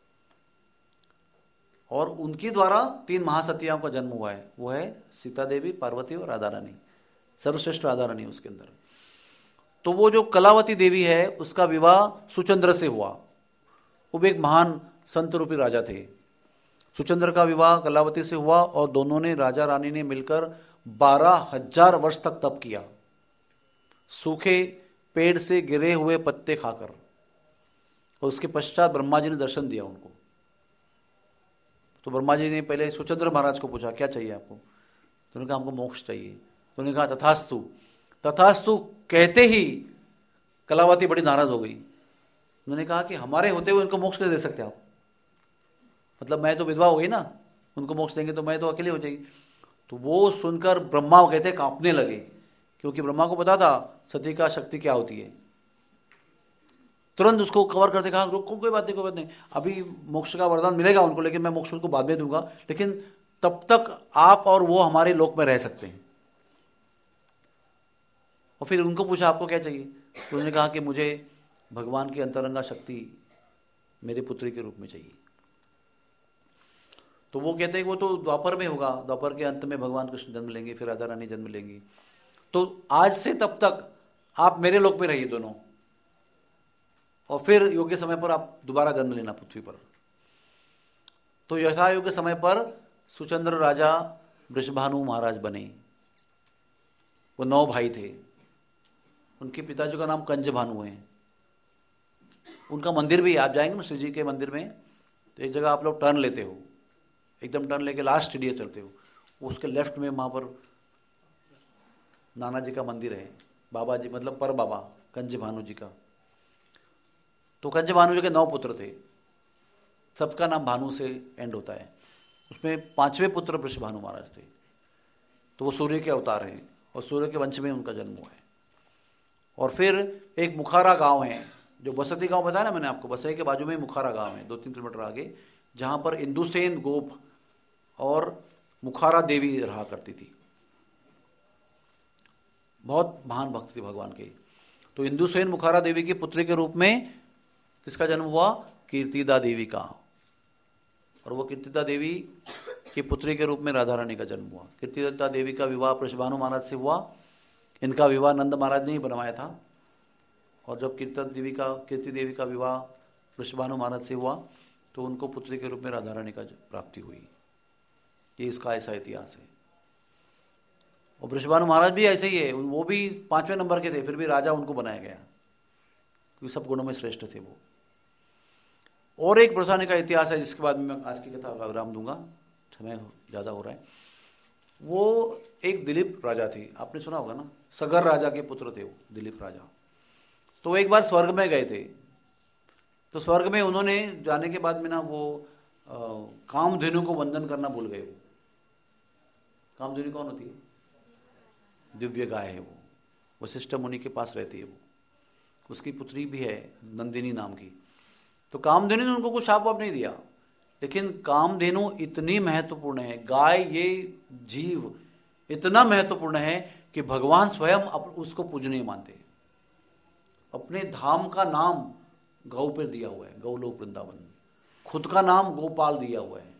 Speaker 1: और उनके द्वारा तीन महासतियों का जन्म हुआ है। वो है सीता देवी, पार्वती और राधा रानी। सर्वश्रेष्ठ राधा रानी उसके अंदर। तो वो जो कलावती देवी है उसका विवाह सुचंद्र से हुआ। वो भी एक महान संत रूपी राजा थे। सुचंद्र का विवाह कलावती से हुआ और दोनों ने, राजा रानी ने मिलकर बारह हजार वर्ष तक तप किया, सूखे पेड़ से गिरे हुए पत्ते खाकर। और उसके पश्चात ब्रह्मा जी ने दर्शन दिया उनको। तो ब्रह्मा जी ने पहले सुचंद्र महाराज को पूछा क्या चाहिए आपको। तो उन्होंने कहा हमको मोक्ष चाहिए। तो उन्होंने कहा तथास्तु। तथास्तु कहते ही कलावती बड़ी नाराज हो गई। उन्होंने कहा कि हमारे होते हुए उनको मोक्ष कैसे दे सकते आप, मतलब मैं तो विधवा हो गई ना, उनको मोक्ष देंगे तो मैं तो अकेले हो जाएगी। तो वो सुनकर ब्रह्मा कहते कांपने लगे, क्योंकि ब्रह्मा को पता था सती का शक्ति क्या होती है। तुरंत उसको कवर करते कहा रुको, कोई बात नहीं कोई बात नहीं, अभी मोक्ष का वरदान मिलेगा उनको, लेकिन मैं मोक्ष उनको बाद में दूंगा, लेकिन तब तक आप और वो हमारे लोक में रह सकते हैं। और फिर उनको पूछा आपको क्या चाहिए। तो उन्होंने कहा कि मुझे भगवान की अंतरंगा शक्ति मेरे पुत्री के रूप में चाहिए। तो वो कहते हैं कि वो तो द्वापर में होगा, द्वापर के अंत में भगवान कृष्ण जन्म लेंगे, फिर राधा रानी जन्म लेंगी। तो आज से तब तक आप मेरे लोक में रहिए दोनों, और फिर योग्य समय पर आप दोबारा जन्म लेना पृथ्वी पर। तो यथा योग्य समय पर सुचंद्र राजा वृषभानु महाराज बने। वो नौ भाई थे। उनके पिताजी का नाम कंज भानु है। उनका मंदिर भी, आप जाएंगे ना श्री जी के मंदिर में, तो एक जगह आप लोग टर्न लेते हो, एकदम टर्न लेके लास्ट सीढ़ी चलते हो, उसके लेफ्ट में वहां पर नाना जी का मंदिर है, बाबा जी मतलब पर बाबा कंज भानु जी का। तो कंज भानु जी के नौ पुत्र थे, सबका नाम भानु से एंड होता है। उसमें पांचवें पुत्र वृषभानु महाराज थे। तो वो सूर्य के अवतार हैं और सूर्य के वंश में उनका जन्म हुआ है। और फिर एक मुखारा गांव है, जो बसती गांव बताया ना मैंने आपको, बसई के बाजू में मुखारा गांव है, दो तीन किलोमीटर आगे, जहां पर इंदुसेन गोप और मुखारा देवी रहा करती थी। बहुत महान भक्त थी भगवान के। तो इंदुसेन मुखारा देवी की पुत्री के रूप में किसका जन्म हुआ, कीर्तिदा देवी का। और वो कीर्तिदा देवी की पुत्री के रूप में राधा रानी का जन्म हुआ। कीर्तिदा देवी का विवाह वृषभानु महाराज से हुआ। इनका विवाह नंद महाराज ने ही बनवाया था। और जब कीर्ति देवी का कीर्ति देवी का विवाह वृषभानु महाराज से हुआ तो उनको पुत्री के रूप में राधा रानी का प्राप्ति हुई। ये इसका ऐसा इतिहास है। और वृषभानु महाराज भी ऐसे ही है, वो भी पांचवें नंबर के थे, फिर भी राजा उनको बनाया गया क्योंकि सब गुणों में श्रेष्ठ थे वो। और एक बरसाने का इतिहास है जिसके बाद में मैं आज की कथा का विराम दूंगा, समय ज्यादा हो रहा है। वो एक दिलीप राजा थे, आपने सुना होगा ना, सगर राजा के पुत्र थे वो दिलीप राजा। तो एक बार स्वर्ग में गए थे। तो स्वर्ग में उन्होंने जाने के बाद में ना वो कामधेनु को वंदन करना भूल गए। वो कामधेनु कौन होती है, दिव्य गाय है वो, वशिष्ठ मुनि के पास रहती है वो, उसकी पुत्री भी है नंदिनी नाम की। तो कामधेनु ने उनको कुछ शाप वाप नहीं दिया, लेकिन कामधेनु इतनी महत्वपूर्ण है, गाय ये जीव इतना महत्वपूर्ण है कि भगवान स्वयं उसको पूजनीय मानते हैं। अपने धाम का नाम गौ पर दिया हुआ है, गौलोक वृंदावन। खुद का नाम गोपाल दिया हुआ है।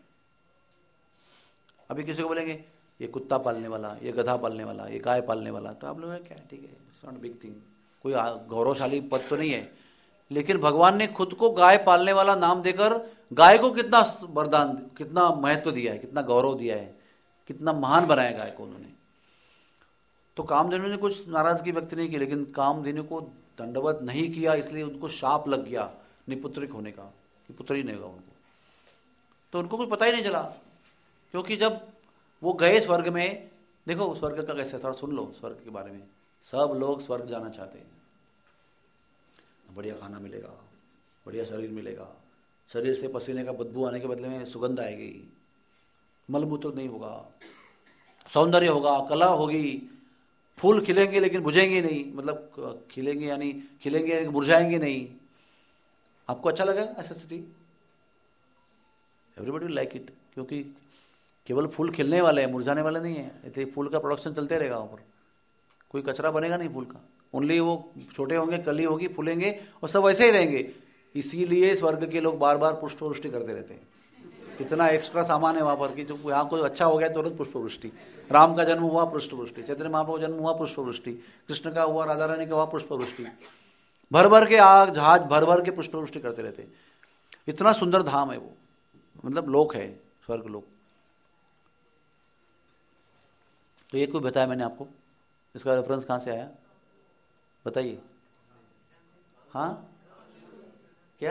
Speaker 1: अभी किसी को बोलेंगे ये कुत्ता पालने वाला, ये गधा पालने वाला, ये गाय पालने वाला, तो आप लोग क्या है, ठीक है, इट्स नॉट बिग थिंग, कोई गौरवशाली पद तो नहीं है। लेकिन भगवान ने खुद को गाय पालने वाला नाम देकर गाय को कितना वरदान, कितना महत्व दिया है, कितना गौरव दिया है, कितना महान बनाया गाय को उन्होंने। तो कामधेनु ने कुछ नाराजगी व्यक्त नहीं की, लेकिन कामधेनु को दंडवत नहीं किया, इसलिए उनको शाप लग गया निपुत्रिक होने का, कि पुत्र ही नहीं होगा उनको। तो उनको कुछ पता ही नहीं चला, क्योंकि जब वो गए स्वर्ग में, देखो स्वर्ग का कैसे, थोड़ा सुन लो स्वर्ग के बारे में। सब लोग स्वर्ग जाना चाहते हैं, बढ़िया खाना मिलेगा, बढ़िया शरीर मिलेगा, शरीर से पसीने का बदबू आने के बदले में सुगंध आएगी, मलमूत्र नहीं होगा, सौंदर्य होगा, कला होगी, फूल खिलेंगे लेकिन बुझेंगे नहीं, मतलब खिलेंगे यानी खिलेंगे यानी मुरझाएंगे नहीं। आपको अच्छा लगा ऐसा स्थिति? एवरीबडी लाइक इट, क्योंकि केवल फूल खिलने वाले हैं, मुरझाने वाले नहीं है, इसलिए फूल का प्रोडक्शन चलते रहेगा वहाँ पर, कोई कचरा बनेगा नहीं फूल का, ओनली वो छोटे होंगे, कली होगी, फूलेंगे और सब वैसे ही रहेंगे। इसीलिए स्वर्ग के लोग बार बार पुष्प वृष्टि करते रहते हैं, इतना एक्स्ट्रा सामान है वहाँ पर कि जो यहाँ कोई अच्छा हो गया तुरंत पुष्प वृष्टि। राम का जन्म हुआ पुष्प वृष्टि, चैतन्य महाप्रभु का जन्म हुआ पुष्प वृष्टि, कृष्ण का हुआ, राधा रानी का हुआ पुष्प वृष्टि, भर भर के आग जहाज भर भर के पुष्प वृष्टि करते रहते हैं। इतना सुंदर धाम है वो, मतलब लोक है, स्वर्ग लोक। तो ये कोई बताया मैंने आपको, इसका रेफरेंस कहाँ से आया बताइए? हाँ क्या?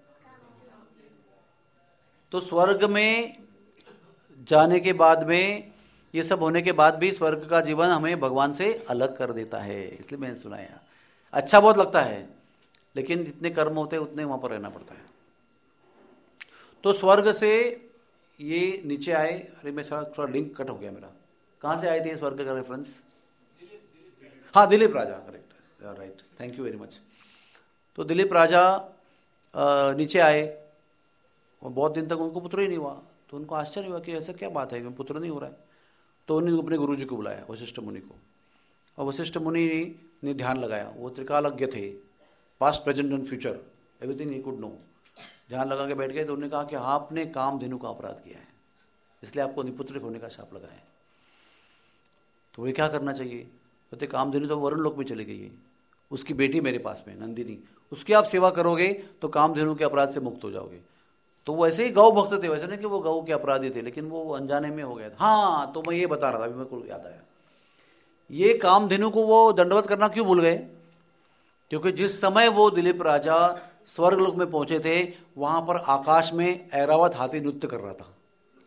Speaker 1: तो स्वर्ग में जाने के बाद में, ये सब होने के बाद भी स्वर्ग का जीवन हमें भगवान से अलग कर देता है, इसलिए मैंने सुनाया। अच्छा बहुत लगता है, लेकिन जितने कर्म होते हैं उतने वहां पर रहना पड़ता है। तो स्वर्ग से ये नीचे आए, अरे मैं थोड़ा थोड़ा लिंक कट हो गया मेरा, कहाँ से आए थे स्वर्ग का रेफरेंस? हाँ, Dilip Raja, correct, right, thank you very much. तो दिलीप राजा नीचे आए और बहुत दिन तक उनको पुत्र ही नहीं हुआ, तो उनको आश्चर्य हुआ कि ऐसा क्या बात है कि पुत्र नहीं हो रहा है। तो उन्होंने अपने गुरु जी को बुलाया, वशिष्ठ मुनि को, और वशिष्ठ मुनि ने ध्यान लगाया, वो त्रिकालज्ञ थे, past present and future everything ही कुड नो। ध्यान लगा के बैठ गए तो उन्होंने कहा कि आपने कामधेनु का अपराध किया है, इसलिए आपको निपुत्र होने का शाप लगा है। तो वे क्या करना चाहिए? कहते कामधेनु तो वरुण लोक में चली गई है, उसकी बेटी मेरे पास में नंदिनी, उसकी आप सेवा करोगे तो कामधेनु के अपराध से मुक्त हो जाओगे। तो वो ऐसे ही गौ भक्त थे, वैसे नहीं कि वो गौ के अपराधी थे, लेकिन वो अनजाने में हो गया था। हाँ, तो मैं ये बता रहा था, अभी मेरे को याद आया, ये कामधेनु को वो दंडवत करना क्यों भूल गए? क्योंकि जिस समय वो दिलीप राजा स्वर्गलोक में पहुंचे थे, वहां पर आकाश में ऐरावत हाथी नृत्य कर रहा था,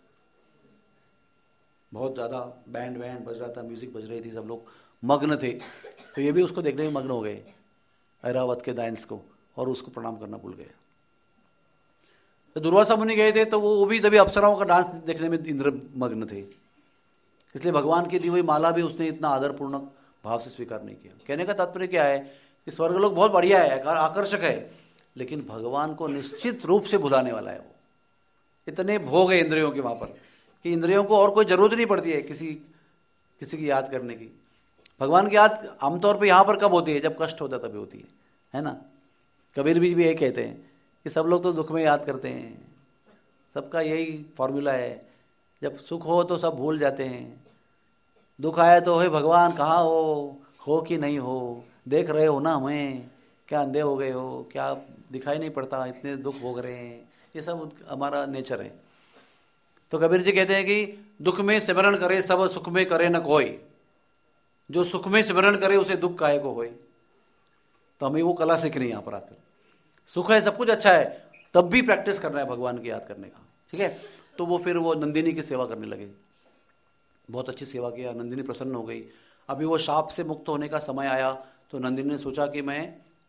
Speaker 1: बहुत ज्यादा बैंड बैंड बज रहा था, म्यूजिक बज रही थी, सब लोग मग्न थे। तो ये भी उसको देखने में मग्न हो गए, ऐरावत के डांस को, और उसको प्रणाम करना भूल गए। तो दुर्वासा मुनि गए थे, तो वो भी तभी अप्सराओं का डांस देखने में इंद्र मग्न थे, इसलिए भगवान की दी हुई माला भी उसने इतना आदरपूर्णक भाव से स्वीकार नहीं किया। कहने का तात्पर्य क्या है कि स्वर्गलोक बहुत बढ़िया है, आकर्षक है, लेकिन भगवान को निश्चित रूप से भुलाने वाला है। वो इतने भोग है इंद्रियों के वहां पर कि इंद्रियों को और कोई जरूरत नहीं पड़ती है किसी किसी की याद करने की। भगवान की याद आमतौर पर यहाँ पर कब होती है? जब कष्ट होता तभी होती है, है ना? कबीर भी यही कहते हैं कि सब लोग तो दुख में याद करते हैं, सबका यही फॉर्मूला है, जब सुख हो तो सब भूल जाते हैं, दुख आया तो हे भगवान कहाँ हो, हो कि नहीं हो, देख रहे हो ना हमें, क्या अंधे हो गए हो, क्या दिखाई नहीं पड़ता, इतने दुख भोग रहे हैं, ये सब हमारा नेचर है। तो कबीर जी कहते हैं कि दुख में सिमरण करे सब, सुख में करे न कोई, जो सुख में सिमरण करे उसे दुख काहे को होए। तो हमें वो कला सीखनी है यहाँ पर आकर। सुख है, सब कुछ अच्छा है, तब भी प्रैक्टिस करना है भगवान की याद करने का, ठीक है? तो वो फिर वो नंदिनी की सेवा करने लगे, बहुत अच्छी सेवा किया, नंदिनी प्रसन्न हो गई। अभी वो शाप से मुक्त होने का समय आया, तो नंदिनी ने सोचा कि मैं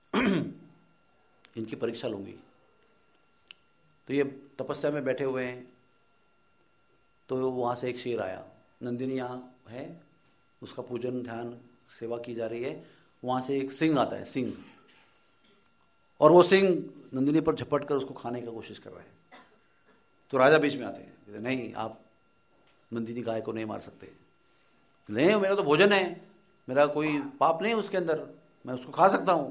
Speaker 1: इनकी परीक्षा लूंगी। तो ये तपस्या में बैठे हुए हैं, तो वहाँ से एक शेर आया, नंदिनी यहाँ है, उसका पूजन ध्यान सेवा की जा रही है, वहाँ से एक सिंह आता है, सिंह, और वो सिंह नंदिनी पर झपट कर उसको खाने की कोशिश कर रहा है। तो राजा बीच में आते हैं, कहते नहीं, आप नंदिनी गाय को नहीं मार सकते। नहीं, मेरा तो भोजन है, मेरा कोई पाप नहीं उसके अंदर, मैं उसको खा सकता हूं।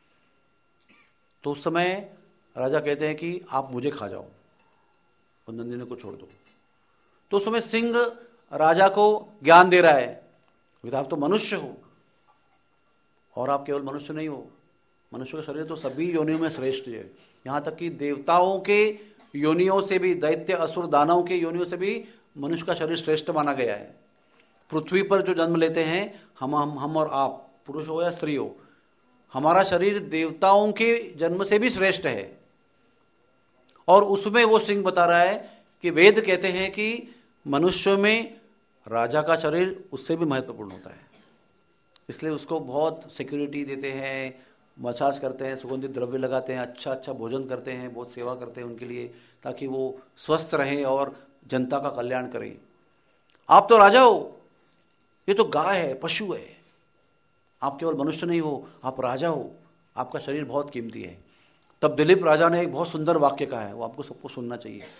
Speaker 1: तो उस समय राजा कहते हैं कि आप मुझे खा जाओ और नंदिनी को छोड़ दो। तो उस समय सिंह राजा को ज्ञान दे रहा है, आप तो मनुष्य हो, और आप केवल मनुष्य नहीं हो, मनुष्य का शरीर तो सभी योनियों में श्रेष्ठ है, यहाँ तक कि देवताओं के योनियों से भी, दैत्य असुर दानवों के योनियों से भी मनुष्य का शरीर श्रेष्ठ माना गया है। पृथ्वी पर जो जन्म लेते हैं हम हम हम और आप, पुरुष हो या स्त्री हो, हमारा शरीर देवताओं के जन्म से भी श्रेष्ठ है। और उसमें वो सिंह बता रहा है कि वेद कहते हैं कि मनुष्य में राजा का शरीर उससे भी महत्वपूर्ण होता है, इसलिए उसको बहुत सिक्योरिटी देते हैं, मसाज करते हैं, सुगंधित द्रव्य लगाते हैं, अच्छा अच्छा भोजन करते हैं, बहुत सेवा करते हैं उनके लिए, ताकि वो स्वस्थ रहें और जनता का कल्याण करें। आप तो राजा हो, ये तो गाय है, पशु है, आप केवल मनुष्य नहीं हो, आप राजा हो, आपका शरीर बहुत कीमती है। तब दिलीप राजा ने एक बहुत सुंदर वाक्य कहा है, वो आपको सबको सुनना चाहिए।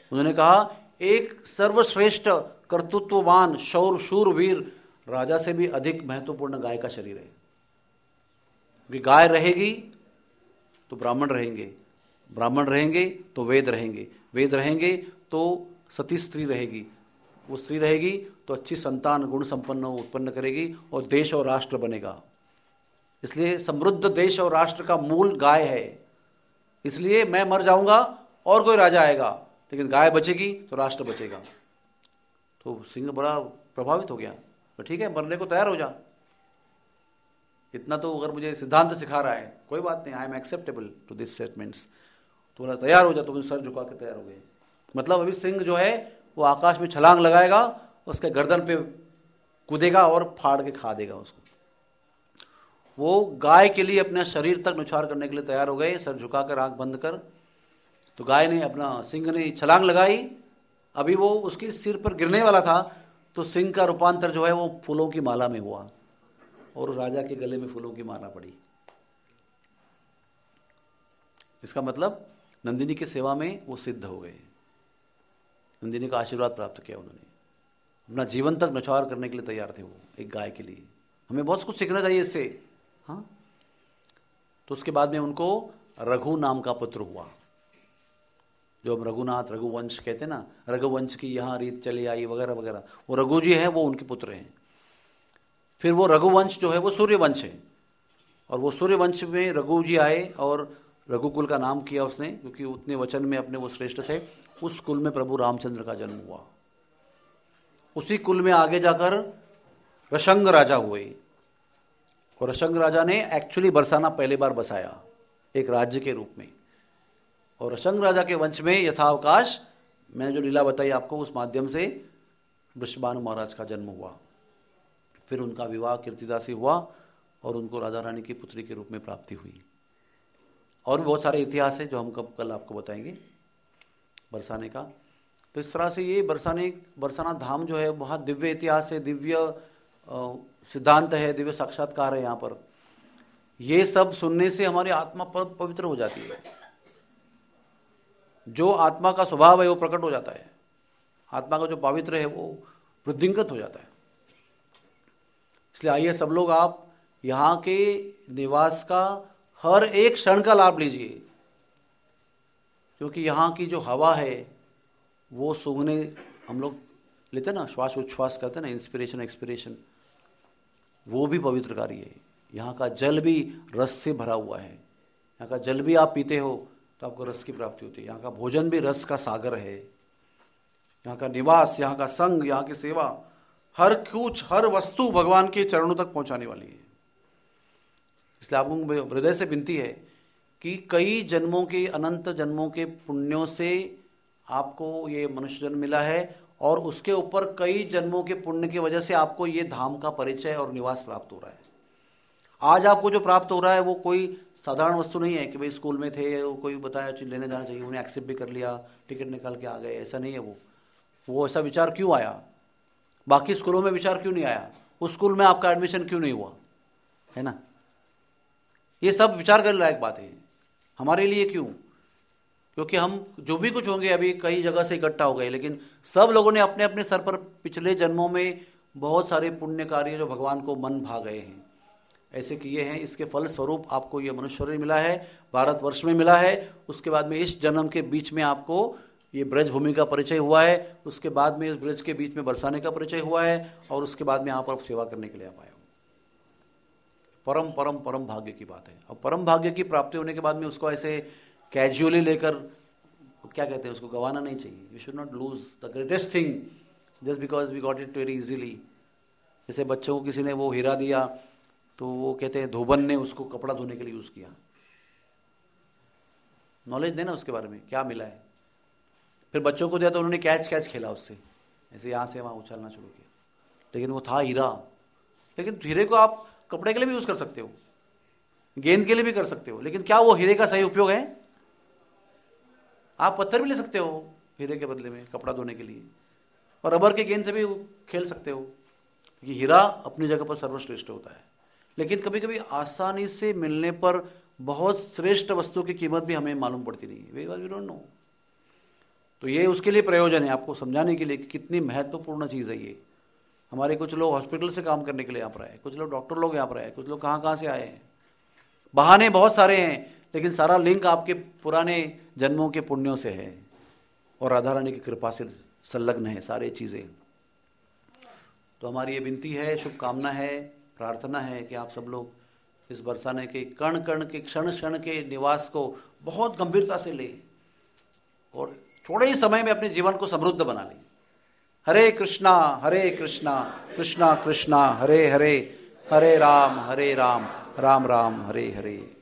Speaker 1: उन्होंने कहा एक सर्वश्रेष्ठ कर्तृत्ववान शौर शूरवीर राजा से भी अधिक महत्वपूर्ण गाय का शरीर है। क्योंकि गाय रहेगी तो ब्राह्मण रहेंगे, ब्राह्मण रहेंगे तो वेद रहेंगे, वेद रहेंगे तो सती स्त्री रहेगी, वो स्त्री रहेगी तो अच्छी संतान गुण संपन्न उत्पन्न करेगी और देश और राष्ट्र बनेगा। इसलिए समृद्ध देश और राष्ट्र का मूल गाय है। इसलिए मैं मर जाऊंगा और कोई राजा आएगा, लेकिन गाय बचेगी तो राष्ट्र बचेगा। तो सिंह बड़ा प्रभावित हो गया, तो ठीक है मरने को तैयार हो जा, इतना तो अगर मुझे सिद्धांत सिखा रहा है कोई बात नहीं, I am acceptable to this statements. तो बोला तैयार हो जा, तो सर झुका के तैयार हो गए। मतलब अभी सिंह जो है वो आकाश में छलांग लगाएगा, उसके गर्दन पे कूदेगा और फाड़ के खा देगा उसको। वो गाय के लिए अपने शरीर तक नुछार करने के लिए तैयार हो गए, सर झुकाकर आंख बंद कर। तो गाय ने अपना सिंह ने छलांग लगाई, अभी वो उसके सिर पर गिरने वाला था तो सिंह का रूपांतर जो है वो फूलों की माला में हुआ और राजा के गले में फूलों की माला पड़ी। इसका मतलब नंदिनी की सेवा में वो सिद्ध हो गए, नंदिनी का आशीर्वाद प्राप्त किया उन्होंने, अपना जीवन तक नुछावर करने के लिए तैयार थे वो एक गाय के लिए। हमें बहुत कुछ सीखना चाहिए इससे। हाँ, तो उसके बाद में उनको रघु नाम का पुत्र हुआ, जो हम रघुनाथ रघुवंश कहते हैं ना, रघुवंश की यहाँ रीत चली आई वगैरह वगैरह, वो रघु जी हैं, वो उनके पुत्र हैं। फिर वो रघुवंश जो है वो सूर्यवंश है, और वो सूर्यवंश में रघु जी आए और रघुकुल का नाम किया उसने, क्योंकि उतने वचन में अपने वो श्रेष्ठ थे। उस कुल में प्रभु रामचंद्र का जन्म हुआ। उसी कुल में आगे जाकर रशंग राजा हुए, और रशंग राजा ने एक्चुअली बरसाना पहली बार बसाया एक राज्य के रूप में। और रशंग राजा के वंश में यथावकाश मैंने जो लीला बताई आपको, उस माध्यम से वृषभानु महाराज का जन्म हुआ। फिर उनका विवाह कीर्तिदास से हुआ और उनको राजा रानी की पुत्री के रूप में प्राप्ति हुई। और भी बहुत सारे इतिहास है जो हम कब कल आपको बताएंगे बरसाने का। तो इस तरह से ये बरसाने बरसाना धाम जो है बहुत दिव्य इतिहास है, दिव्य सिद्धांत है, दिव्य साक्षात्कार है। यहाँ पर ये सब सुनने से हमारी आत्मा पवित्र हो जाती है, जो आत्मा का स्वभाव है वो प्रकट हो जाता है, आत्मा का जो पवित्र है वो वृद्धिंगत हो जाता है। इसलिए आइए सब लोग आप यहाँ के निवास का हर एक क्षण का लाभ लीजिए, क्योंकि यहाँ की जो हवा है वो सूंघने हम लोग लेते ना, श्वास उच्छ्वास करते ना, इंस्पिरेशन एक्सपिरेशन, वो भी पवित्रकारी है। यहाँ का जल भी रस से भरा हुआ है, यहाँ का जल भी आप पीते हो तो आपको रस की प्राप्ति होती है। यहाँ का भोजन भी रस का सागर है, यहाँ का निवास, यहाँ का संग, यहाँ की सेवा, हर कुछ हर वस्तु भगवान के चरणों तक पहुंचाने वाली है। इसलिए आपको हृदय से विनती है कि कई जन्मों के, अनंत जन्मों के पुण्यों से आपको ये मनुष्य जन्म मिला है, और उसके ऊपर कई जन्मों के पुण्य की वजह से आपको ये धाम का परिचय और निवास प्राप्त हो रहा है। आज आपको जो प्राप्त हो रहा है वो कोई साधारण वस्तु नहीं है कि भाई स्कूल में थे, वो कोई बताया चीज लेने जाना चाहिए, उन्हें एक्सेप्ट भी कर लिया, टिकट निकाल के आ गए, ऐसा नहीं है। वो वो ऐसा विचार क्यों आया? बाकी स्कूलों में विचार क्यों नहीं आया? उस स्कूल में आपका एडमिशन क्यों नहीं हुआ? है ना, ये सब विचार करने लायक बात है हमारे लिए। क्यों? क्योंकि हम जो भी कुछ होंगे अभी कई जगह से इकट्ठा हो गए, लेकिन सब लोगों ने अपने अपने सर पर पिछले जन्मों में बहुत सारे पुण्य कार्य जो भगवान को मन भा गए हैं ऐसे किए हैं। इसके फल स्वरूप आपको ये मनुष्य शरीर मिला है, भारतवर्ष में मिला है। उसके बाद में इस जन्म के बीच में आपको ये ब्रज भूमि का परिचय हुआ है, उसके बाद में इस ब्रज के बीच में बरसाने का परिचय हुआ है, और उसके बाद में यहाँ पर सेवा करने के लिए आप आए हो। परम परम परम भाग्य की बात है। और परम भाग्य की प्राप्ति होने के बाद में उसको ऐसे कैजुअली लेकर, क्या कहते हैं, उसको गंवाना नहीं चाहिए। We should not lose the greatest thing just because we got it very easily. जैसे बच्चों को किसी ने वो हीरा दिया तो वो कहते हैं धोबन ने उसको कपड़ा धोने के लिए यूज किया। नॉलेज देना उसके बारे में क्या मिला है। फिर बच्चों को दिया तो उन्होंने कैच कैच खेला उससे, ऐसे यहाँ से वहाँ उछलना शुरू किया, लेकिन वो था हीरा। लेकिन हीरे को आप कपड़े के लिए भी यूज कर सकते हो, गेंद के लिए भी कर सकते हो, लेकिन क्या वो हीरे का सही उपयोग है? आप पत्थर भी ले सकते हो हीरे के बदले में कपड़ा धोने के लिए, और रबर के गेंद से भी खेल सकते हो। ये हीरा अपनी जगह पर सर्वश्रेष्ठ होता है, लेकिन कभी कभी आसानी से मिलने पर बहुत श्रेष्ठ वस्तु की कीमत भी हमें मालूम पड़ती नहीं है। We don't know. तो ये उसके लिए प्रयोजन है, आपको समझाने के लिए कि कितनी महत्वपूर्ण चीज़ है ये। हमारे कुछ लोग हॉस्पिटल से काम करने के लिए यहाँ पर आए, कुछ लोग डॉक्टर लोग यहाँ पर आए, कुछ लोग कहाँ कहाँ से आए हैं। बहाने बहुत सारे हैं, लेकिन सारा लिंक आपके पुराने जन्मों के पुण्यों से है और राधा रानी की कृपा से संलग्न है सारी चीज़ें। तो हमारी ये विनती है, शुभकामना है, प्रार्थना है कि आप सब लोग इस बरसाने के कण कण के क्षण क्षण के निवास को बहुत गंभीरता से लें और थोड़े ही समय में अपने जीवन को समृद्ध बना लें। हरे कृष्णा हरे कृष्णा कृष्णा कृष्णा हरे हरे, हरे राम हरे राम राम राम हरे हरे।